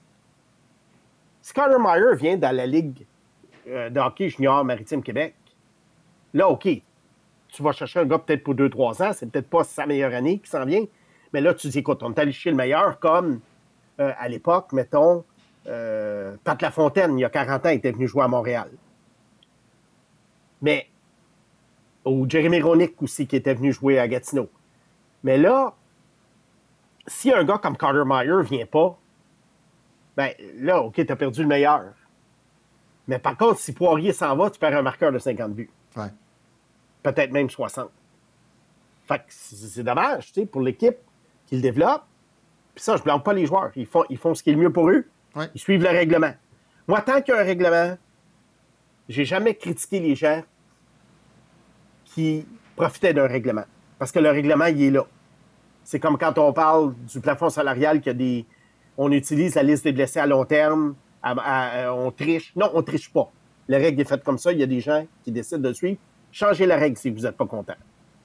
Si Carter Meyer vient dans la Ligue de hockey junior Maritime Québec, là, OK, tu vas chercher un gars peut-être pour 2-3 ans, c'est peut-être pas sa meilleure année qui s'en vient, mais là, tu dis, écoute, on est allé chercher le meilleur, comme à l'époque, mettons, Pat Lafontaine, il y a 40 ans, il était venu jouer à Montréal. Mais, ou Jeremy Roenick aussi, qui était venu jouer à Gatineau. Mais là, si un gars comme Carter Meyer vient pas, ben là, OK, t'as perdu le meilleur. Mais par contre, si Poirier s'en va, tu perds un marqueur de 50 buts. Ouais. Peut-être même 60. Fait que c'est dommage, tu sais, pour l'équipe qui le développe. Puis ça, je blâme pas les joueurs. Ils font ce qui est le mieux pour eux. Ouais. Ils suivent le règlement. Moi, tant qu'il y a un règlement, j'ai jamais critiqué les gens qui profitaient d'un règlement. Parce que le règlement, il est là. C'est comme quand on parle du plafond salarial, on utilise la liste des blessés à long terme, on triche. Non, on ne triche pas. La règle est faite comme ça. Il y a des gens qui décident de suivre. Changez la règle si vous n'êtes pas content.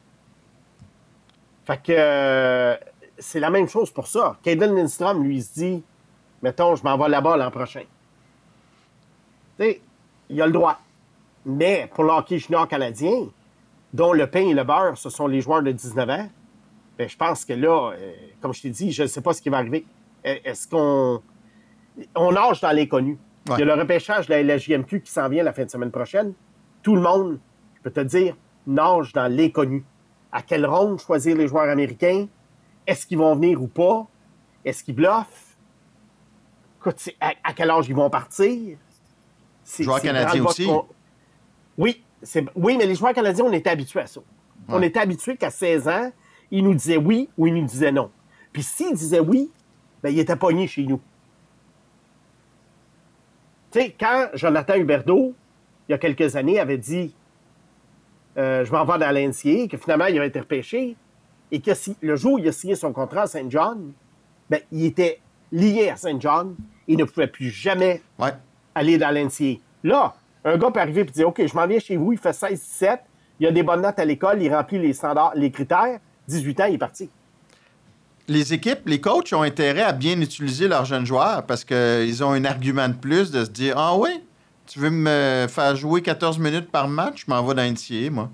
Fait que c'est la même chose pour ça. Caden Lindstrom, lui, se dit, mettons, je m'en vais là-bas l'an prochain. Tu sais, il a le droit. Mais pour le hockey junior canadien, dont le pain et le beurre, ce sont les joueurs de 19 ans, ben, je pense que là, comme je t'ai dit, je ne sais pas ce qui va arriver. Est-ce qu'on nage dans l'inconnu? Ouais. Il y a le repêchage de la JMQ qui s'en vient la fin de semaine prochaine. Tout le monde, je peux te dire, nage dans l'inconnu. À quelle ronde choisir les joueurs américains? Est-ce qu'ils vont venir ou pas? Est-ce qu'ils bluffent? Écoute, à quel âge ils vont partir? Joueurs canadiens aussi? Oui, mais les joueurs canadiens, on était habitués à ça. Ouais. On était habitués qu'à 16 ans, ils nous disaient oui ou ils nous disaient non. Puis s'ils disaient oui, ben, ils étaient pognés chez nous. Tu sais, quand Jonathan Huberdeau, il y a quelques années, avait dit je m'en vais dans l'NCA, que finalement, il avait été repêché, et que le jour où il a signé son contrat à Saint John, ben, il était lié à Saint John, il ne pouvait plus jamais aller dans l'NCA. Là, un gars peut arriver et dire OK, je m'en viens chez vous, il fait 16-17, il a des bonnes notes à l'école, il remplit les standards, les critères, 18 ans, il est parti. Les équipes, les coachs ont intérêt à bien utiliser leurs jeunes joueurs parce qu'ils ont un argument de plus de se dire ah oui, tu veux me faire jouer 14 minutes par match, je m'en vais dans l'NCA, moi.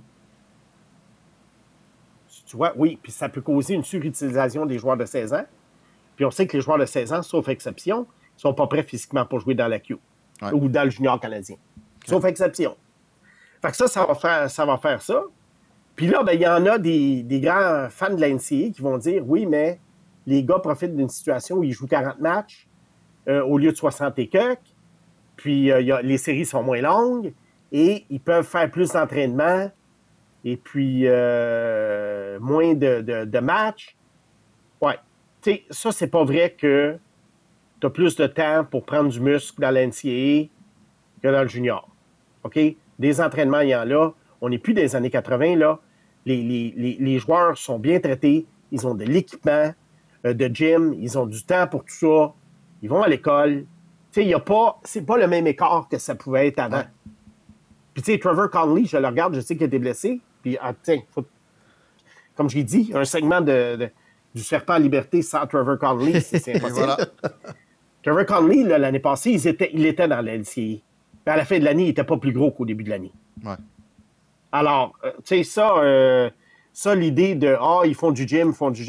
Tu vois, oui, puis ça peut causer une surutilisation des joueurs de 16 ans. Puis on sait que les joueurs de 16 ans, sauf exception, ne sont pas prêts physiquement pour jouer dans la Q ou dans le junior canadien. Okay. Sauf exception. Fait que ça va faire ça. Puis là, ben, il y en a des grands fans de la NCAA qui vont dire oui, mais les gars profitent d'une situation où ils jouent 40 matchs au lieu de 60 et quelques. Puis les séries sont moins longues et ils peuvent faire plus d'entraînement et puis moins de matchs. Ouais. Tu sais, ça, c'est pas vrai que tu as plus de temps pour prendre du muscle dans la NCAA que dans le junior. OK? Des entraînements, il y en a. On n'est plus des années 80, là. Les joueurs sont bien traités. Ils ont de l'équipement, de gym. Ils ont du temps pour tout ça. Ils vont à l'école. Tu sais, c'est pas le même écart que ça pouvait être avant. Puis, tu sais, Trevor Connolly, je le regarde, je sais qu'il a été blessé. Puis, comme je l'ai dit, un segment du Serpent à Liberté sans Trevor Connolly, c'est impossible. Voilà. Trevor Connolly, là, l'année passée, il était dans la NCAA. Mais à la fin de l'année, il n'était pas plus gros qu'au début de l'année. Ouais. Alors, tu sais, ça, l'idée de « ils font du gym,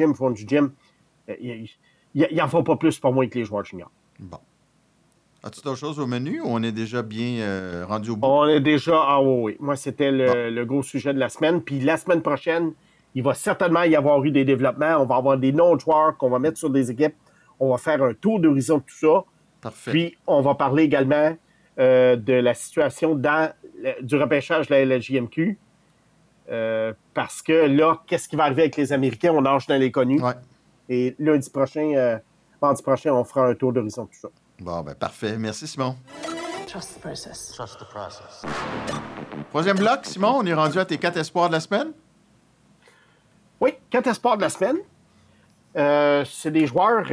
ils n'en font pas plus pour moi que les joueurs juniors. » Bon. As-tu d'autres choses au menu ou on est déjà bien rendu au bout? On est déjà... oui. Moi, c'était le gros sujet de la semaine. Puis la semaine prochaine, il va certainement y avoir eu des développements. On va avoir des noms de joueurs qu'on va mettre sur des équipes. On va faire un tour d'horizon de tout ça. Parfait. Puis, on va parler également de la situation du repêchage de la LGMQ. Parce que là, qu'est-ce qui va arriver avec les Américains? On nage dans l'inconnu. Ouais. Et mardi prochain, on fera un tour d'horizon de tout ça. Bon, ben parfait. Merci, Simon. Trust the process. Trust the process. Troisième bloc, Simon, on est rendu à tes 4 espoirs de la semaine. Oui, 4 espoirs de la semaine. C'est des joueurs...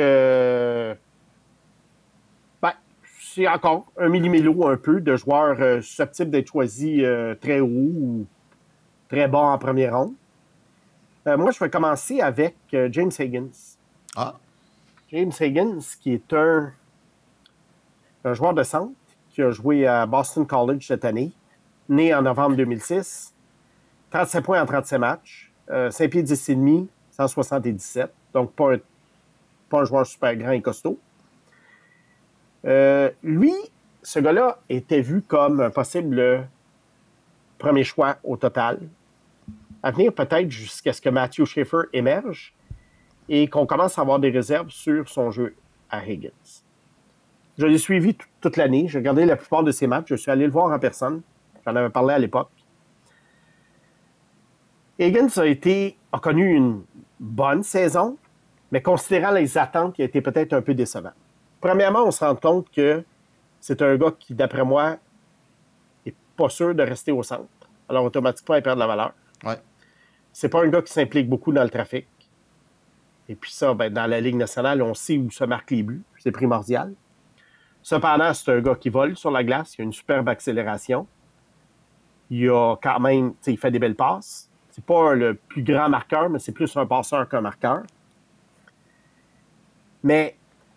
c'est encore un millimélo un peu de joueurs susceptibles d'être choisis très haut ou très bas en première ronde. Moi, je vais commencer avec James Higgins. Ah, James Higgins, qui est un joueur de centre qui a joué à Boston College cette année, né en novembre 2006, 37 points en 37 matchs, 5 pieds 10 et demi, 177, donc pas un joueur super grand et costaud. Lui, ce gars-là était vu comme un possible premier choix au total, à venir peut-être jusqu'à ce que Matthew Schaefer émerge et qu'on commence à avoir des réserves sur son jeu à Higgins. Je l'ai suivi toute l'année. J'ai regardé la plupart de ses matchs. Je suis allé le voir en personne. J'en avais parlé à l'époque. Higgins a connu une bonne saison, mais considérant les attentes, il a été peut-être un peu décevant. Premièrement, on se rend compte que c'est un gars qui, d'après moi, n'est pas sûr de rester au centre. Alors, automatiquement, il perd de la valeur. ouais. C'est pas un gars qui s'implique beaucoup dans le trafic. Et puis ça, dans la Ligue nationale, on sait où se marquent les buts. C'est primordial. Cependant, c'est un gars qui vole sur la glace. Il a une superbe accélération. Il a quand même... il fait des belles passes. C'est pas le plus grand marqueur, mais c'est plus un passeur qu'un marqueur. Mais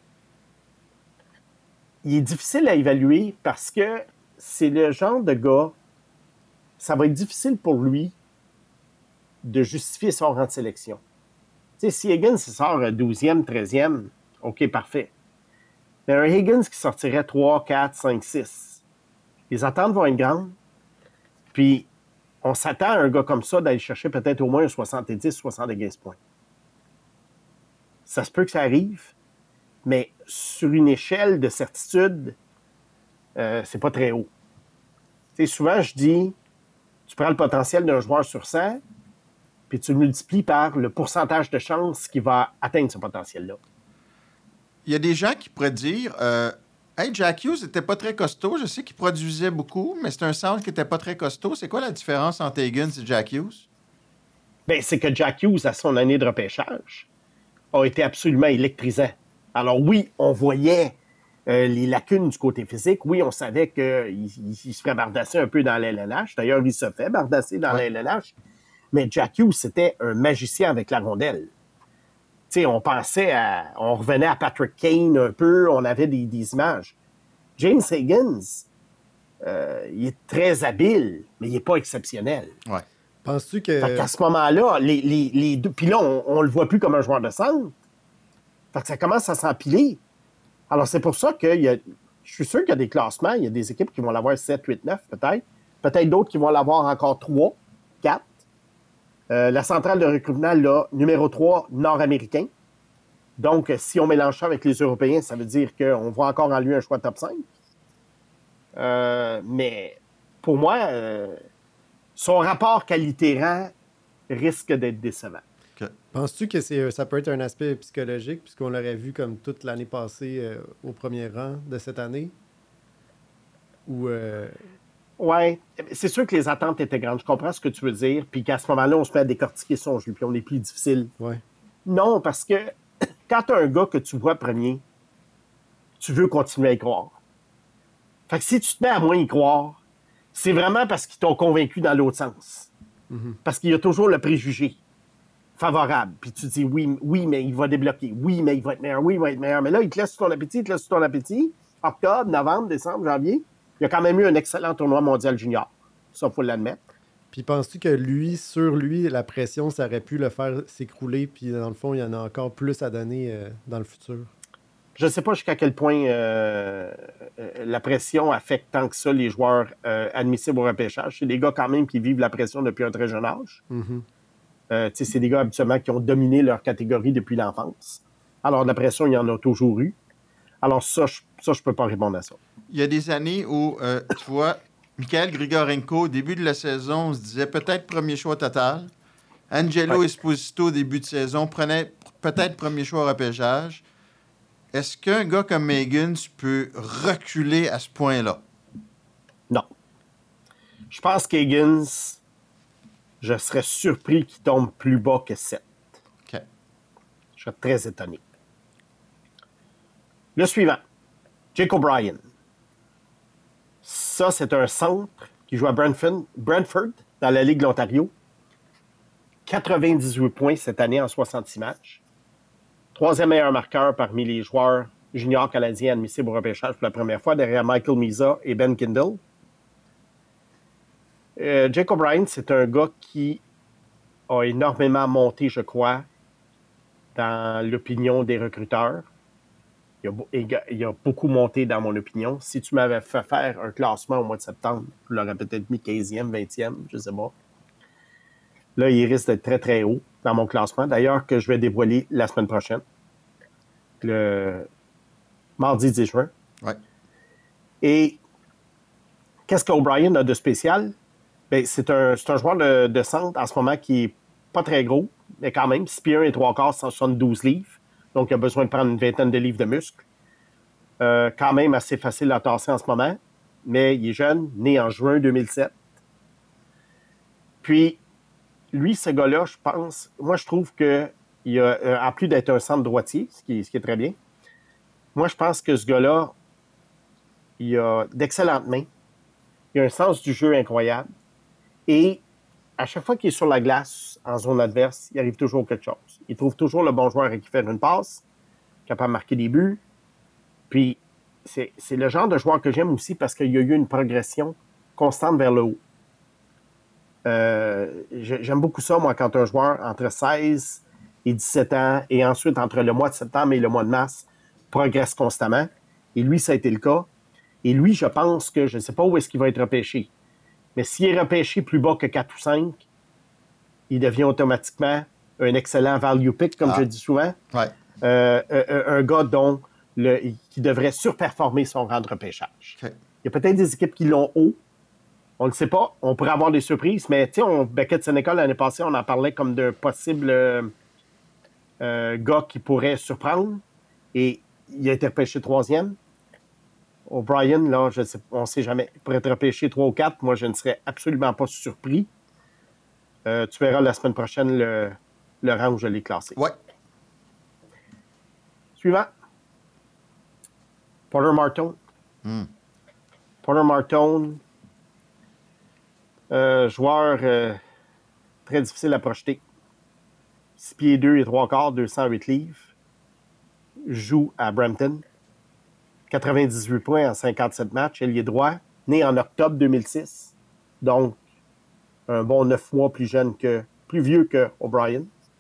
il est difficile à évaluer parce que c'est le genre de gars... Ça va être difficile pour lui de justifier son rang de sélection. Si Higgins sort 12e, 13e, OK, parfait. Mais un Higgins qui sortirait 3, 4, 5, 6, les attentes vont être grandes. Puis, on s'attend à un gars comme ça d'aller chercher peut-être au moins un 70, 75 points. Ça se peut que ça arrive, mais sur une échelle de certitude, c'est pas très haut. Souvent, je dis, tu prends le potentiel d'un joueur sur 100, puis tu le multiplies par le pourcentage de chances qu'il va atteindre ce potentiel-là. Il y a des gens qui pourraient dire hey, Jack Hughes n'était pas très costaud. Je sais qu'il produisait beaucoup, mais c'est un centre qui n'était pas très costaud. C'est quoi la différence entre Higgins et Jack Hughes? Bien, c'est que Jack Hughes, à son année de repêchage, a été absolument électrisant. Alors oui, on voyait les lacunes du côté physique. Oui, on savait qu'il se ferait bardasser un peu dans la LNH. D'ailleurs, il se fait bardasser dans la LNH. Mais Jack Hughes, c'était un magicien avec la rondelle. On revenait à Patrick Kane un peu, on avait des images. James Higgins, il est très habile, mais il n'est pas exceptionnel. Ouais. Penses-tu que... Fait qu'à ce moment-là, les deux... Puis là, on le voit plus comme un joueur de centre. Fait que ça commence à s'empiler. Alors, c'est pour ça que je suis sûr qu'il y a des classements, il y a des équipes qui vont l'avoir 7, 8, 9 peut-être. Peut-être d'autres qui vont l'avoir encore 3, 4. La centrale de recrutement, là, numéro 3, nord-américain. Donc, si on mélange ça avec les Européens, ça veut dire qu'on voit encore en lui un choix top 5. Mais pour moi, son rapport qualité-rang risque d'être décevant. Penses-tu que ça peut être un aspect psychologique, puisqu'on l'aurait vu comme toute l'année passée au premier rang de cette année? Ou... Oui, c'est sûr que les attentes étaient grandes. Je comprends ce que tu veux dire. Puis qu'à ce moment-là, on se met à décortiquer son jeu. Puis on est plus difficile. Ouais. Non, parce que quand tu as un gars que tu vois premier, tu veux continuer à y croire. Fait que si tu te mets à moins y croire, c'est vraiment parce qu'ils t'ont convaincu dans l'autre sens. Mm-hmm. Parce qu'il y a toujours le préjugé favorable. Puis tu dis oui, mais il va débloquer. Oui, mais il va être meilleur. Oui, il va être meilleur. Mais là, il te laisse sur ton appétit. Octobre, novembre, décembre, janvier. Il y a quand même eu un excellent tournoi mondial junior. Ça, il faut l'admettre. Puis penses-tu que sur lui, la pression, ça aurait pu le faire s'écrouler, puis dans le fond, il y en a encore plus à donner dans le futur? Je ne sais pas jusqu'à quel point la pression affecte tant que ça les joueurs admissibles au repêchage. C'est des gars quand même qui vivent la pression depuis un très jeune âge. Mm-hmm. C'est des gars habituellement qui ont dominé leur catégorie depuis l'enfance. Alors, de la pression, il y en a toujours eu. Alors ça, Ça, je peux pas répondre à ça. Il y a des années où, tu vois, Mikhail Grigorenko, au début de la saison, on se disait peut-être premier choix total. Angelo Esposito, au début de saison, prenait peut-être premier choix au repêchage. Est-ce qu'un gars comme Higgins peut reculer à ce point-là? Non. Je pense qu'Higgins, je serais surpris qu'il tombe plus bas que 7. OK. Je serais très étonné. Le suivant, Jake O'Brien. Ça, c'est un centre qui joue à Brentford, dans la Ligue de l'Ontario. 98 points cette année en 66 matchs. 3e meilleur marqueur parmi les joueurs juniors canadiens admissibles au repêchage pour la première fois, derrière Michael Misa et Ben Kindle. Jake O'Brien, c'est un gars qui a énormément monté, je crois, dans l'opinion des recruteurs. Il a beaucoup monté dans mon opinion. Si tu m'avais fait faire un classement au mois de septembre, je l'aurais peut-être mis 15e, 20e, je ne sais pas. Là, il risque d'être très, très haut dans mon classement. D'ailleurs, que je vais dévoiler la semaine prochaine, le mardi 10 juin. Ouais. Et qu'est-ce qu'O'Brien a de spécial? Bien, c'est un joueur de centre en ce moment qui n'est pas très gros, mais quand même, 6 pieds 1 et 3/4, 172 livres. Donc, il a besoin de prendre une vingtaine de livres de muscles. Quand même assez facile à tasser en ce moment, mais il est jeune, né en juin 2007. Puis, lui, ce gars-là, je pense, moi, je trouve que, en plus d'être un centre droitier, ce qui est très bien, moi, je pense que ce gars-là, il a d'excellentes mains, il a un sens du jeu incroyable, et à chaque fois qu'il est sur la glace, en zone adverse, il arrive toujours quelque chose. Il trouve toujours le bon joueur à qui faire une passe, capable de marquer des buts. Puis, c'est le genre de joueur que j'aime aussi parce qu'il y a eu une progression constante vers le haut. J'aime beaucoup ça, moi, quand un joueur entre 16 et 17 ans, et ensuite entre le mois de septembre et le mois de mars, progresse constamment. Et lui, ça a été le cas. Et lui, je pense que, je ne sais pas où est-ce qu'il va être repêché, mais s'il est repêché plus bas que 4 ou 5, il devient automatiquement un excellent value pick, comme je dis souvent. Ouais. Un gars qui devrait surperformer son rang de repêchage. OK. Il y a peut-être des équipes qui l'ont haut. On ne le sait pas. On pourrait avoir des surprises, mais tu sais, Beckett Sénécal, l'année passée, on en parlait comme d'un possible gars qui pourrait surprendre. Et il a été repêché 3e. O'Brien, là, on ne sait jamais. Il pourrait être repêché 3 ou 4. Moi, je ne serais absolument pas surpris. Tu verras la semaine prochaine le rang où je l'ai classé. Ouais. Suivant. Porter Martone. Porter Martone, joueur très difficile à projeter. 6 pieds 2 et 3/4, 208 livres. Joue à Brampton. 98 points en 57 matchs. Ailier droit. Né en octobre 2006. Donc, un bon 9 mois plus vieux que O'Brien.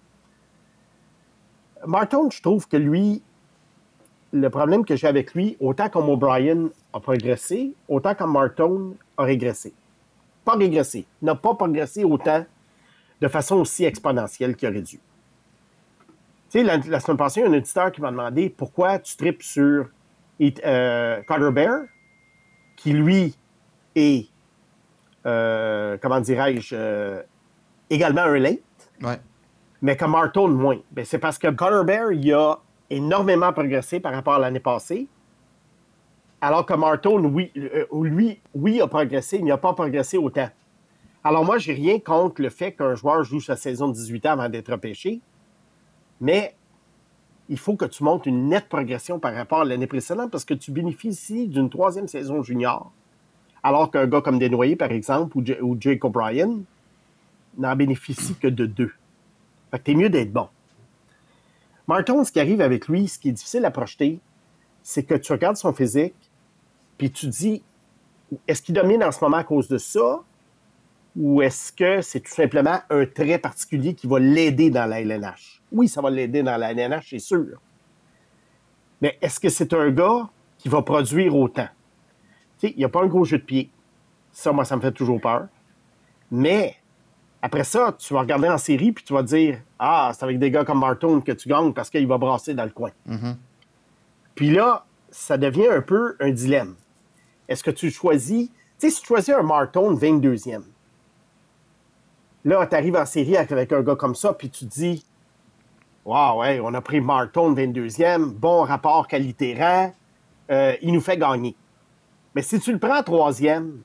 Martone, je trouve que lui, le problème que j'ai avec lui, autant comme O'Brien a progressé, autant comme Martone a régressé. Pas régressé. N'a pas progressé autant, de façon aussi exponentielle qu'il aurait dû. Tu sais, la semaine passée, il y a un auditeur qui m'a demandé pourquoi tu tripes sur Carter Bear, qui lui est, comment dirais-je, également un late, Ouais. mais que Martone moins. Ben, c'est parce que Carter Bear, il a énormément progressé par rapport à l'année passée, alors que Martone, lui, a progressé, mais il n'a pas progressé autant. Alors moi, j'ai rien contre le fait qu'un joueur joue sa saison de 18 ans avant d'être repêché, mais il faut que tu montes une nette progression par rapport à l'année précédente parce que tu bénéficies d'une 3e saison junior, alors qu'un gars comme Desnoyers, par exemple, ou Jake O'Brien, n'en bénéficie que de 2. Fait que t'es mieux d'être bon. Martone, ce qui arrive avec lui, ce qui est difficile à projeter, c'est que tu regardes son physique, puis tu dis, est-ce qu'il domine en ce moment à cause de ça, ou est-ce que c'est tout simplement un trait particulier qui va l'aider dans la LNH? Oui, ça va l'aider dans la LNH, c'est sûr. Mais est-ce que c'est un gars qui va produire autant? Tu sais, il n'y a pas un gros jeu de pied. Ça, moi, ça me fait toujours peur. Mais après ça, tu vas regarder en série puis tu vas dire « Ah, c'est avec des gars comme Martone que tu gagnes parce qu'il va brasser dans le coin. Mm-hmm. » Puis là, ça devient un peu un dilemme. Est-ce que tu choisis... Tu sais, si tu choisis un Martone 22e, là, tu arrives en série avec un gars comme ça, puis tu te dis, « Wow, ouais, on a pris Martone 22e, bon rapport qualité-rang, il nous fait gagner. » Mais si tu le prends 3e,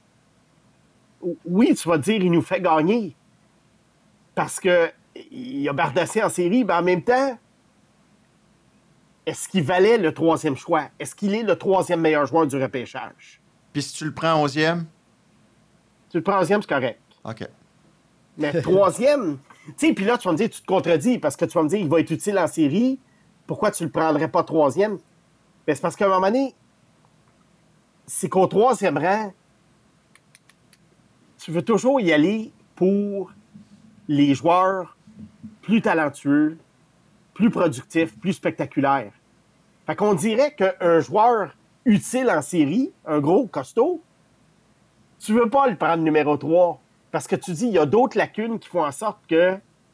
oui, tu vas dire, il nous fait gagner. Parce qu'il a bardassé en série, mais en même temps, est-ce qu'il valait le 3e choix? Est-ce qu'il est le 3e meilleur joueur du repêchage? Puis si tu le prends 11e? Tu le prends 11e, c'est correct. OK. Mais 3e, tu sais, puis là, tu vas me dire, tu te contredis, parce que tu vas me dire, il va être utile en série. Pourquoi tu le prendrais pas 3e? Ben, c'est parce qu'à un moment donné, c'est qu'au 3e rang, tu veux toujours y aller pour les joueurs plus talentueux, plus productifs, plus spectaculaires. Fait qu'on dirait qu'un joueur utile en série, un gros costaud, tu veux pas le prendre numéro 3 parce que tu dis il y a d'autres lacunes qui font en sorte que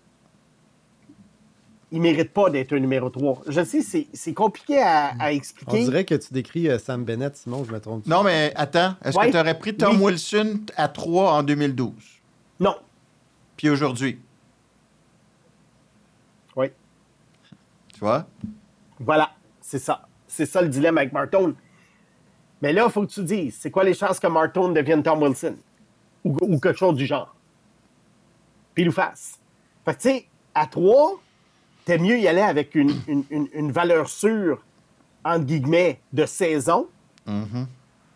il mérite pas d'être un numéro 3. Je sais, c'est compliqué à expliquer. On dirait que tu décris Sam Bennett, Simon, je me trompe. Non, mais attends. Est-ce que tu aurais pris Tom Wilson à 3 en 2012? Non. Puis aujourd'hui? Oui. Tu vois? Voilà, c'est ça. C'est ça le dilemme avec Martone. Mais là, il faut que tu dises, c'est quoi les chances que Martone devienne Tom Wilson? Ou quelque chose du genre. Pile ou face. Fait que, tu sais, à 3, t'es mieux y aller avec une valeur sûre, entre guillemets, de saison. Mm-hmm.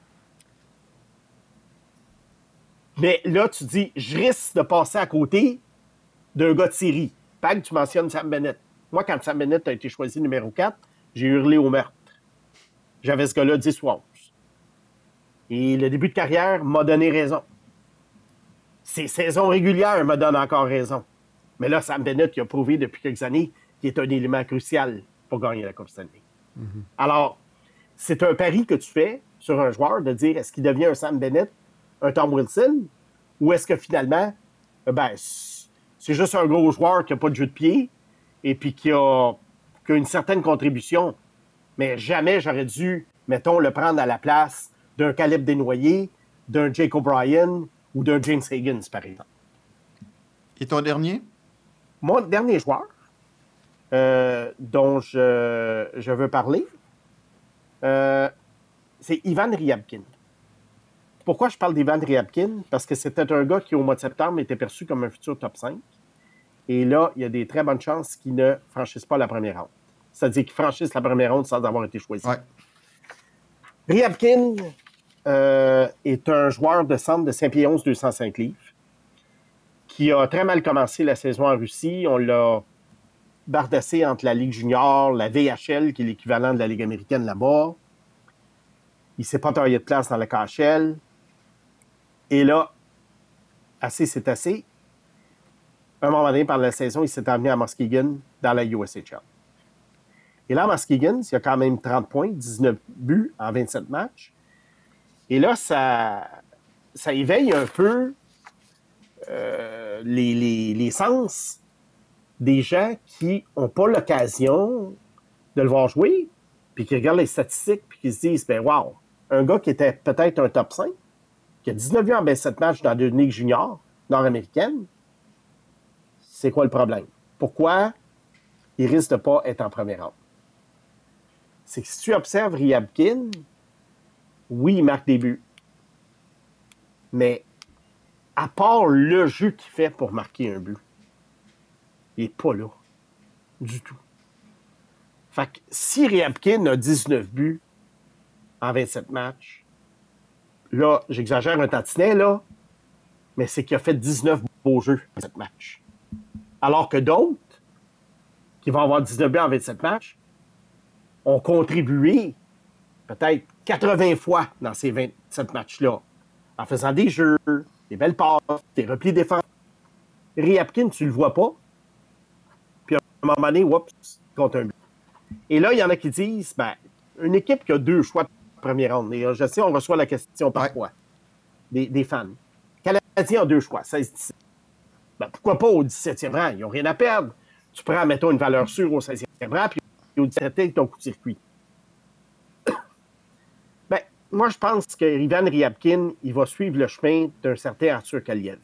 Mais là, tu dis, je risque de passer à côté d'un gars de série. Pag, tu mentionnes Sam Bennett. Moi, quand Sam Bennett a été choisi numéro 4, j'ai hurlé au meurtre. J'avais ce gars-là 10 ou 11. Et le début de carrière m'a donné raison. Ses saisons régulières me donnent encore raison. Mais là, Sam Bennett, il a prouvé depuis quelques années qu'il est un élément crucial pour gagner la Coupe Stanley. Mm-hmm. Alors, c'est un pari que tu fais sur un joueur de dire est-ce qu'il devient un Sam Bennett, un Tom Wilson, ou est-ce que finalement, c'est juste un gros joueur qui n'a pas de jeu de pied et puis qui a une certaine contribution. Mais jamais j'aurais dû, mettons, le prendre à la place d'un Caleb Desnoyers, d'un Jake O'Brien ou d'un James Higgins, par exemple. Et ton dernier? Mon dernier joueur dont je veux parler, c'est Ivan Ryabkin. Pourquoi je parle d'Ivan Ryabkin? Parce que c'était un gars qui, au mois de septembre, était perçu comme un futur top 5. Et là, il y a des très bonnes chances qu'il ne franchisse pas la première ronde. C'est-à-dire qu'il franchisse la première ronde sans avoir été choisi. Ouais. Ryabkin est un joueur de centre de 5 pieds 11, 205 livres, qui a très mal commencé la saison en Russie. On l'a bardassé entre la Ligue junior, la VHL, qui est l'équivalent de la Ligue américaine là-bas. Il s'est pas taillé de place dans la KHL. Et là, assez, c'est assez. À un moment donné, pendant la saison, il s'est emmené à Muskegon dans la USHL. Et là, à Muskegon, il y a quand même 30 points, 19 buts en 27 matchs. Et là, ça éveille un peu les sens des gens qui n'ont pas l'occasion de le voir jouer, puis qui regardent les statistiques, puis qui se disent, ben wow, un gars qui était peut-être un top 5, qui a 19 buts en 27 matchs dans une ligue junior nord-américaine, c'est quoi le problème? Pourquoi il risque de ne pas être en première ronde? C'est que si tu observes Ryabkin, oui, il marque des buts. Mais à part le jeu qu'il fait pour marquer un but, il n'est pas là. Du tout. Fait que si Ryabkin a 19 buts en 27 matchs, là, j'exagère un tantinet, là, mais c'est qu'il a fait 19 beaux jeux en 27 matchs. Alors que d'autres, qui vont avoir 19 buts en 27 matchs, ont contribué peut-être 80 fois dans ces 27 matchs-là, en faisant des jeux, des belles passes, des replis défensifs. Ryabkin, tu le vois pas. Puis à un moment donné, oups, il compte un but. Et là, il y en a qui disent, une équipe qui a 2 choix de première ronde, et je sais, on reçoit la question parfois, des fans. Canadiens ont 2 choix, 16-17. Pourquoi pas au 17e rang? Ils n'ont rien à perdre. Tu prends, mettons, une valeur sûre au 16e rang, puis au 17e, ton coup de circuit. Moi, je pense que Ivan Ryabkin, il va suivre le chemin d'un certain Arthur Kaliev.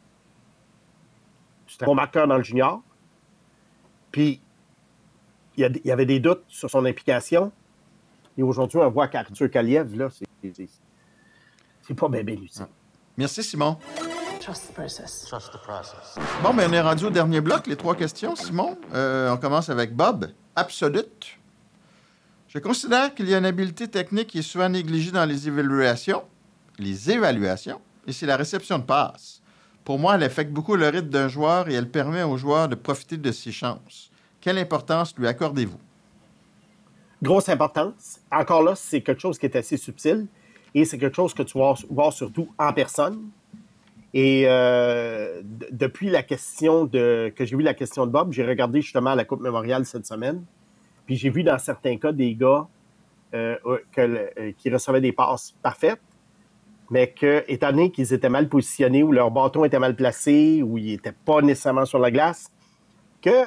C'est un bon marqueur dans le junior. Puis, il y avait des doutes sur son implication. Et aujourd'hui, on voit qu'Arthur Kaliev, là, c'est pas bébé, lui. Merci, Simon. Trust the process. Trust the process. Bon, ben, on est rendu au dernier bloc, les 3 questions, Simon. On commence avec Bob. Absolute. Je considère qu'il y a une habileté technique qui est souvent négligée dans les évaluations. Et c'est la réception de passes. Pour moi, elle affecte beaucoup le rythme d'un joueur et elle permet au joueur de profiter de ses chances. Quelle importance lui accordez-vous? Grosse importance. Encore là, c'est quelque chose qui est assez subtil et c'est quelque chose que tu vas voir surtout en personne. Et depuis que j'ai vu la question de Bob, j'ai regardé justement la Coupe Mémoriale cette semaine. Puis j'ai vu dans certains cas des gars qui recevaient des passes parfaites, mais que, étant donné qu'ils étaient mal positionnés ou leur bâton était mal placé ou ils n'étaient pas nécessairement sur la glace, que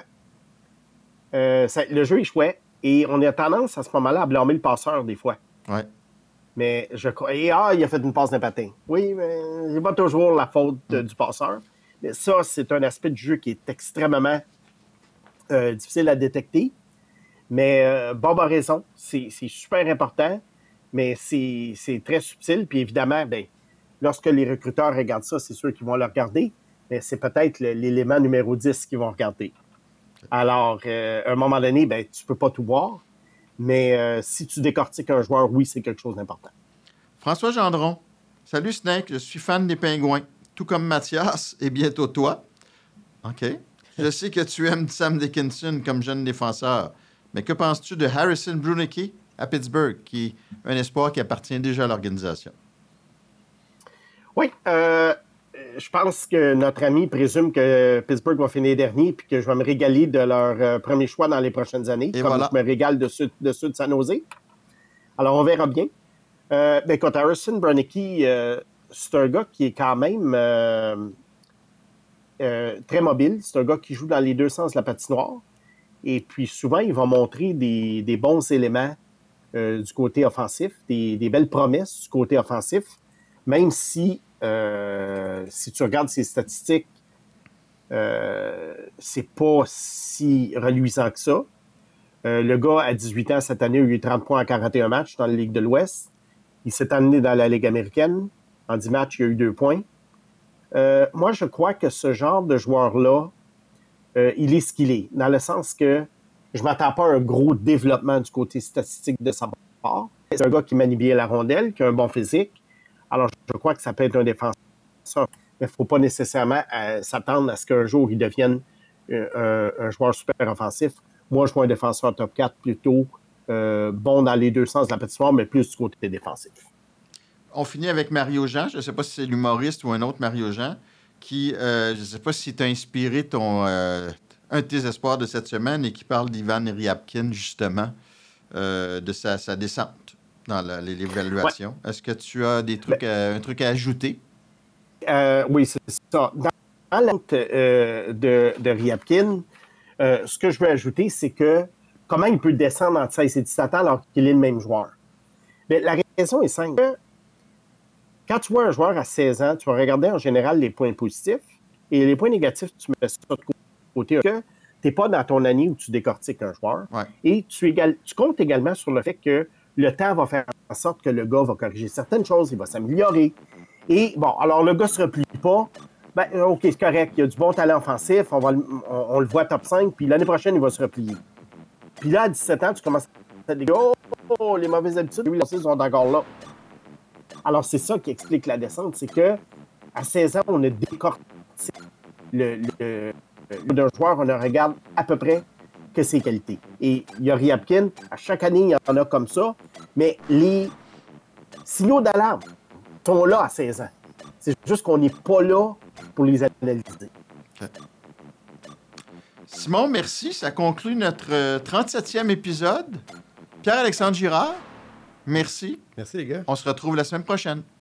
le jeu échouait. Et on a tendance à ce moment-là à blâmer le passeur des fois. Ouais. Mais je crois. Il a fait une passe d'un patin. Oui, mais c'est pas toujours la faute du passeur. Mais ça, c'est un aspect du jeu qui est extrêmement difficile à détecter. Mais Bob a raison. C'est super important, mais c'est très subtil. Puis évidemment, lorsque les recruteurs regardent ça, c'est sûr qu'ils vont le regarder. Mais c'est peut-être l'élément numéro 10 qu'ils vont regarder. Alors, à un moment donné, tu peux pas tout voir. Mais si tu décortiques un joueur, oui, c'est quelque chose d'important. François Gendron. Salut Snake, je suis fan des Pingouins. Tout comme Mathias et bientôt toi. OK. Je sais que tu aimes Sam Dickinson comme jeune défenseur. Mais que penses-tu de Harrison Brunicky à Pittsburgh, qui est un espoir qui appartient déjà à l'organisation? Oui. Je pense que notre ami présume que Pittsburgh va finir dernier puis que je vais me régaler de leur premier choix dans les prochaines années, et comme voilà. je me régale de ceux de San Jose. Alors, on verra bien. Quand Harrison Brunicky, c'est un gars qui est quand même très mobile. C'est un gars qui joue dans les deux sens de la patinoire. Et puis, souvent, il va montrer des bons éléments du côté offensif, des belles promesses du côté offensif, même si tu regardes ses statistiques, c'est pas si reluisant que ça. Le gars, à 18 ans, cette année, a eu 30 points en 41 matchs dans la Ligue de l'Ouest. Il s'est amené dans la Ligue américaine. En 10 matchs, il a eu 2 points. Moi, je crois que ce genre de joueur-là, il est ce qu'il est, dans le sens que je ne m'attends pas à un gros développement du côté statistique de sa part. C'est un gars qui manie bien la rondelle, qui a un bon physique. Alors, je crois que ça peut être un défenseur, mais il ne faut pas nécessairement s'attendre à ce qu'un jour, il devienne un joueur super offensif. Moi, je vois un défenseur top 4 plutôt bon dans les deux sens de la patinoire, mais plus du côté défensif. On finit avec Mario Jean. Je ne sais pas si c'est l'humoriste ou un autre Mario Jean, qui, je ne sais pas si t'a inspiré un de tes espoirs de cette semaine et qui parle d'Ivan Ryabkin, justement, de sa descente dans l'évaluation. Ouais. Est-ce que tu as un truc à ajouter? Oui, c'est ça. Dans la lente de Ryabkin, ce que je veux ajouter, c'est que comment il peut descendre entre 16 et 17 ans alors qu'il est le même joueur? Mais la raison est simple. Quand tu vois un joueur à 16 ans, tu vas regarder en général les points positifs et les points négatifs, tu mets ça de côté. Tu n'es pas dans ton année où tu décortiques un joueur. Ouais. Et tu comptes également sur le fait que le temps va faire en sorte que le gars va corriger certaines choses, il va s'améliorer. Et bon, alors le gars ne se replie pas. OK, c'est correct, il a du bon talent offensif, on le voit top 5, puis l'année prochaine, il va se replier. Puis là, à 17 ans, tu commences à te dire « Oh, les mauvaises habitudes, oui, ils sont encore là. » Alors, c'est ça qui explique la descente, c'est que à 16 ans, on a décortiqué d'un joueur, on ne regarde à peu près que ses qualités. Et il y a Ryabkin, à chaque année, il y en a comme ça, mais les signaux d'alarme sont là à 16 ans. C'est juste qu'on n'est pas là pour les analyser. Okay. Simon, merci. Ça conclut notre 37e épisode. Pierre-Alexandre Girard, merci. Merci, les gars. On se retrouve la semaine prochaine.